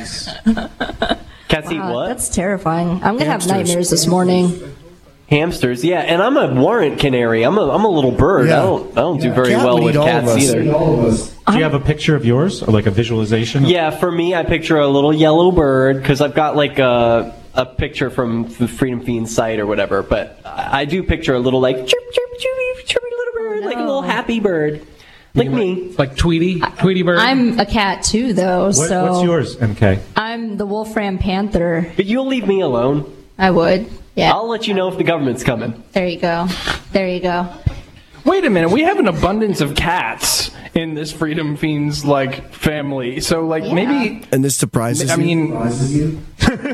Yikes. Cats eat Wow, what? That's terrifying. I'm gonna Hamsters. have nightmares this morning. Hamsters, yeah, and I'm a warrant canary. I'm a I'm a little bird. Yeah. I don't I don't do very Cat well would with eat all of cats us. either. Do you have a picture of yours, or like a visualization? Yeah, for me, I picture a little yellow bird because I've got like a a picture from the Freedom Fiends site or whatever. But I I do picture a little like chirp chirp chirpy chirpy little bird, like a little happy bird, like me. Like Tweety, Tweety bird. I'm a cat too, though. What, so what's yours, M K? I'm the Wolfram Panther. But you'll leave me alone. I would. Yeah. I'll let you know if the government's coming. There you go. There you go. Wait a minute, we have an abundance of cats in this Freedom Fiends like family. So like Yeah. maybe And this surprises I you? mean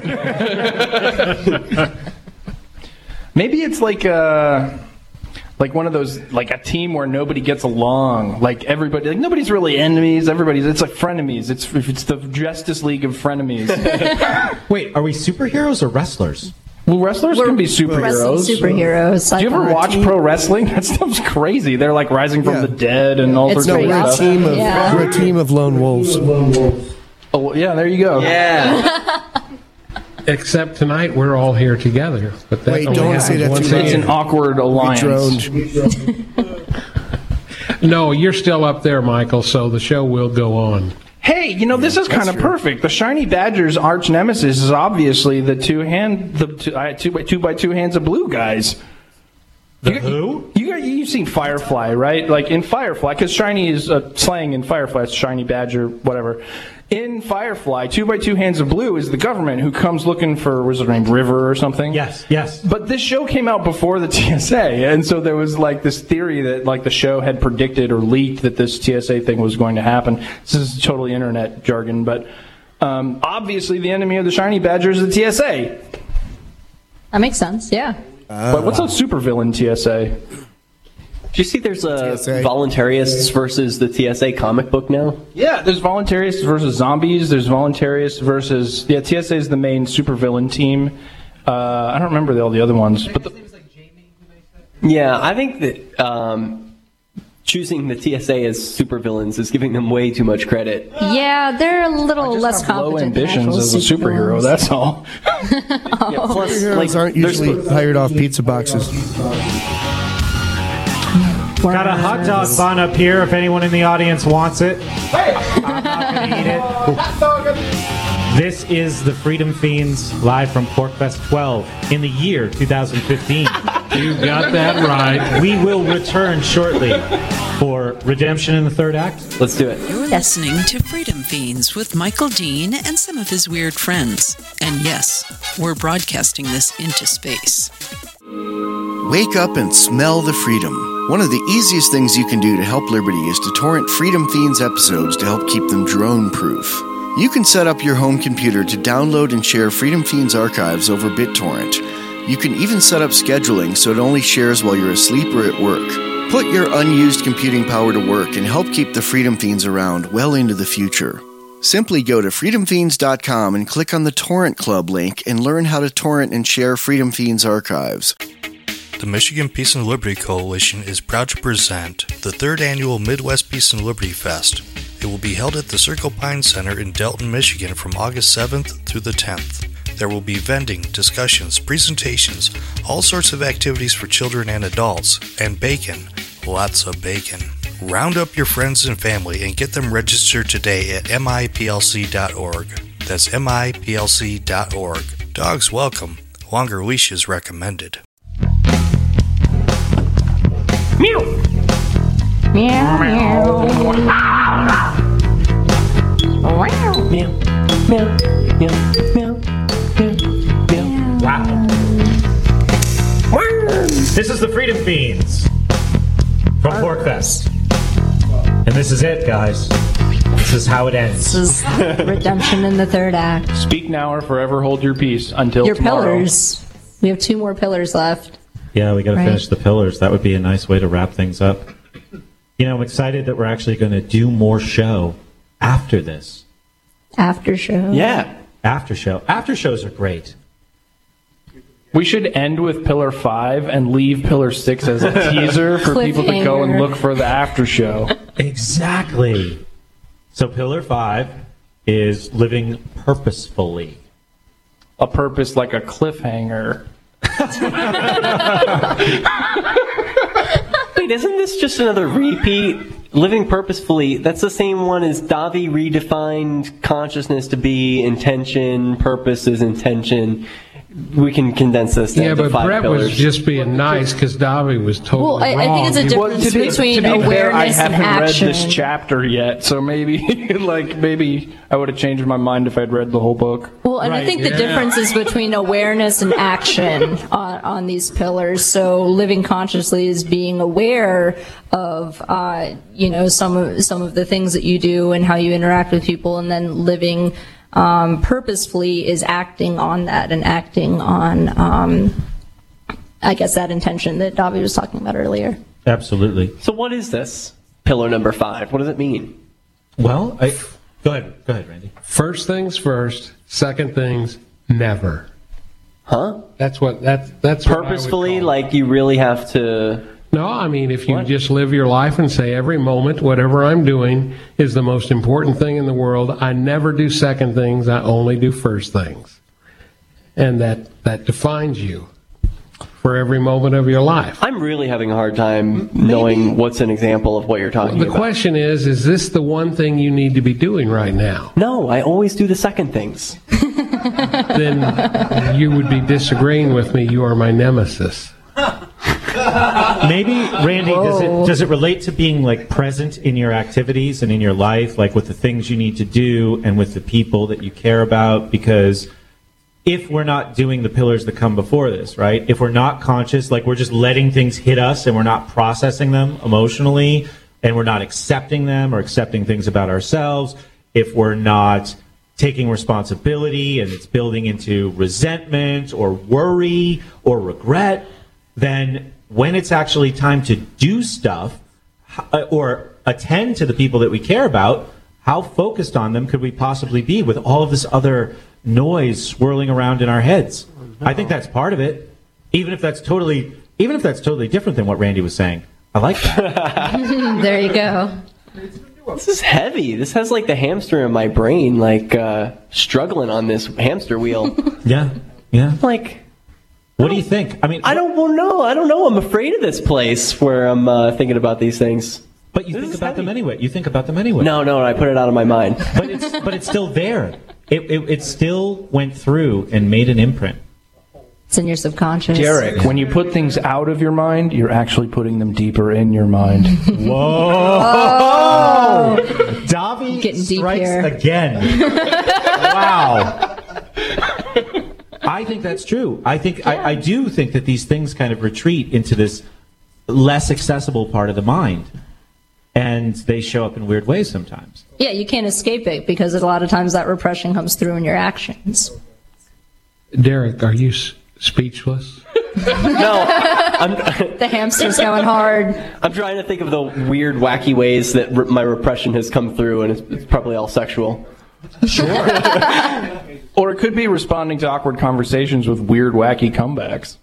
maybe it's like a like one of those like a team where nobody gets along. Like everybody like nobody's really enemies, everybody's it's like frenemies. It's it's the Justice League of frenemies. Wait, are we superheroes or wrestlers? Well, wrestlers We're can be Wrestling superheroes. superheroes. Do you ever I thought. watch pro wrestling? That stuff's crazy. They're like rising from Yeah. the dead and all It's sorts of pretty We're a stuff. awesome. team of Yeah. we're a team of lone wolves. Oh, well, yeah, there you go. Yeah. Except tonight, we're all here together. But that Wait, only don't happens say that once too a It's year. an awkward We alliance. droned. No, you're still up there, Michael. So the show will go on. Hey, you know, this is kind of perfect. The Shiny Badger's arch nemesis is obviously the two hand, the two, uh, two by two by two hands of blue guys. The You- who? You got, you've seen Firefly, right? Like in Firefly, because Shiny is uh, slang in Firefly. It's Shiny Badger, whatever. In Firefly, two by two hands of blue is the government who comes looking for, was her name, River or something? Yes, yes. But this show came out before the T S A, and so there was like this theory that like the show had predicted or leaked that this T S A thing was going to happen. This is totally internet jargon, but um, obviously the enemy of the Shiny Badger is the T S A. That makes sense. Yeah. But what's a supervillain T S A? Do you see there's a T S A. voluntarists versus the T S A comic book now? Yeah, there's voluntarists versus zombies. There's voluntarists versus yeah. T S A is the main supervillain team. Uh, I don't remember all the other ones, but the, Yeah, I think that um, choosing the T S A as supervillains is giving them way too much credit. Yeah, they're a little I less just have low competent than ambitions actual as a superhero. supervillains. That's all. Yeah, plus, Superheroes like, aren't there's- usually hired off pizza boxes. Got a hot dog bun up here if anyone in the audience wants it. I'm not going to eat it. This is the Freedom Fiends live from PorkFest twelve in the year two thousand fifteen. You got that right. We will return shortly. for redemption in the third act? Let's do it. You're listening to Freedom Fiends with Michael Dean and some of his weird friends. And yes, we're broadcasting this into space. Wake up and smell the freedom. One of the easiest things you can do to help Liberty is to torrent Freedom Fiends episodes to help keep them drone-proof. You can set up your home computer to download and share Freedom Fiends archives over BitTorrent. You can even set up scheduling so it only shares while you're asleep or at work. Put your unused computing power to work and help keep the Freedom Fiends around well into the future. Simply go to freedom fiends dot com and click on the Torrent Club link and learn how to torrent and share Freedom Fiends archives. The Michigan Peace and Liberty Coalition is proud to present the third annual Midwest Peace and Liberty Fest. It will be held at the Circle Pine Center in Delton, Michigan from August seventh through the tenth. There will be vending, discussions, presentations, all sorts of activities for children and adults, and bacon, lots of bacon. Round up your friends and family and get them registered today at M I P L C dot org. That's M I P L C dot org. Dogs welcome. Longer leashes recommended. Meow. Meow. Meow. Meow. Meow. Meow. Meow. Wow. This is the Freedom Fiends from Porkfest. And this is it, guys. This is how it ends. This is redemption in the third act. Speak now or forever hold your peace until Your tomorrow. pillars. We have two more pillars left. Yeah, we got to Right. finish the pillars. That would be a nice way to wrap things up. You know, I'm excited that we're actually going to do more show after this. After show. Yeah. After show. After shows are great. We should end with Pillar five and leave Pillar six as a teaser for people to go and Cliffhanger. look for the after show. Exactly. So Pillar five is living purposefully. A purpose like a cliffhanger. Wait, isn't this just another repeat? Living purposefully, that's the same one as Davi redefined consciousness to be intention, purpose is intention. We can condense this down Yeah, to but five Brett pillars. was just being nice because Davi was totally Well, I, wrong. I think it's a He- difference to be, between to be awareness fair, I and haven't action. read this chapter yet, so maybe, like, maybe I would have changed my mind if I'd read the whole book. Well, and I Right, think the yeah. difference is between awareness and action on, on these pillars. So living consciously is being aware of, uh, you know, some of, some of the things that you do and how you interact with people, and then living um, purposefully is acting on that and acting on, um, I guess, that intention that Davi was talking about earlier. Absolutely. So what is this? Pillar number five. What does it mean? Well, I, go ahead. Go ahead, Randy. First things first, second things never. Huh? That's what that's that's what I would Purposefully, call it. like you really have to. No, I mean if you just live your life and say every moment whatever I'm doing is the most important thing in the world. I never do second things. I only do first things, and that that defines you for every moment of your life. I'm really having a hard time knowing what's an example of what you're talking The about. question is, is this the one thing you need to be doing right now? No, I always do the second things. Then you would be disagreeing with me. You are my nemesis. Maybe, Randy, does it does it relate to being like present in your activities and in your life, like with the things you need to do and with the people that you care about? Because if we're not doing the pillars that come before this, right? If we're not conscious, like we're just letting things hit us and we're not processing them emotionally, and we're not accepting them or accepting things about ourselves, if we're not taking responsibility and it's building into resentment or worry or regret, then when it's actually time to do stuff h- or attend to the people that we care about, how focused on them could we possibly be with all of this other noise swirling around in our heads? I think that's part of it. Even if that's totally, even if that's totally different than what Randy was saying, I like that. There you go. This is heavy. This has like the hamster in my brain, like uh, struggling on this hamster wheel. Yeah, yeah. Like, what do you think? I mean, I don't well, know. I don't know. I'm afraid of this place where I'm uh, thinking about these things. But you think about them anyway. You think about them anyway. No, no, I put it out of my mind. But it's but it's still there. It, it it still went through and made an imprint. It's in your subconscious. Derek, when you put things out of your mind, you're actually putting them deeper in your mind. Whoa! Oh. Davi Getting deep strikes here. again. Wow. I think that's true. I think Yeah. I, I do think that these things kind of retreat into this less accessible part of the mind, and they show up in weird ways sometimes. Yeah, you can't escape it because a lot of times that repression comes through in your actions. Derek, are you s- speechless? No, I'm, The hamster's going hard. I'm trying to think of the weird, wacky ways that re- my repression has come through, and it's, it's probably all sexual. Sure. Or it could be responding to awkward conversations with weird, wacky comebacks.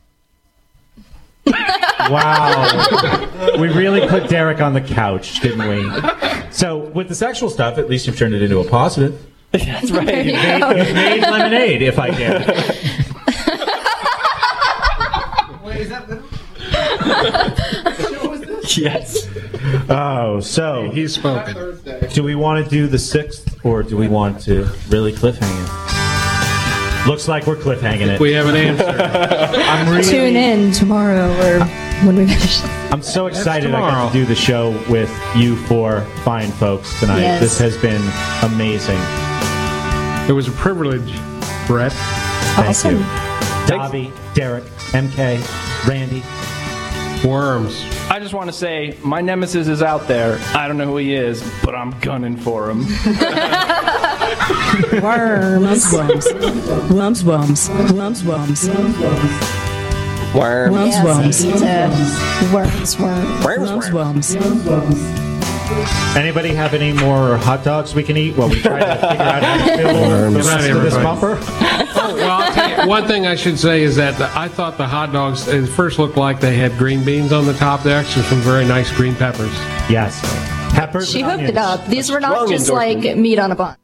Wow. We really put Derek on the couch, didn't we? So, with the sexual stuff, at least you've turned it into a positive. That's right. You've made, you've made lemonade, if I can. Wait, is that Yes. Oh, so He's spoken. Thursday? do we want to do the sixth, or do we want to really cliffhang it? Looks like we're cliffhanging it. We have an answer. I'm really, Tune in tomorrow or when we finish. I'm so excited I got tomorrow. to do the show with you four fine folks tonight. Yes. This has been amazing. It was a privilege, Brett. Thank Awesome. you. Davi, Derek, M K, Randy. Worms. I just want to say, my nemesis is out there. I don't know who he is, but I'm gunning for him. Worms. Worms. Worms. Worms. Worms. Worms. Worm. Worms. Yes, Worms. it's, uh, worms, worms. Worms. Worms. Anybody have any more hot dogs we can eat while we try to figure out how to fill the rest of this bumper? Oh, well, I'll tell you, one thing I should say is that the, I thought the hot dogs at first looked like they had green beans on the top. They're actually some very nice green peppers. Yes. Peppers She and hooked it onions. up. These were not Strong just endorsement. like meat on a bun.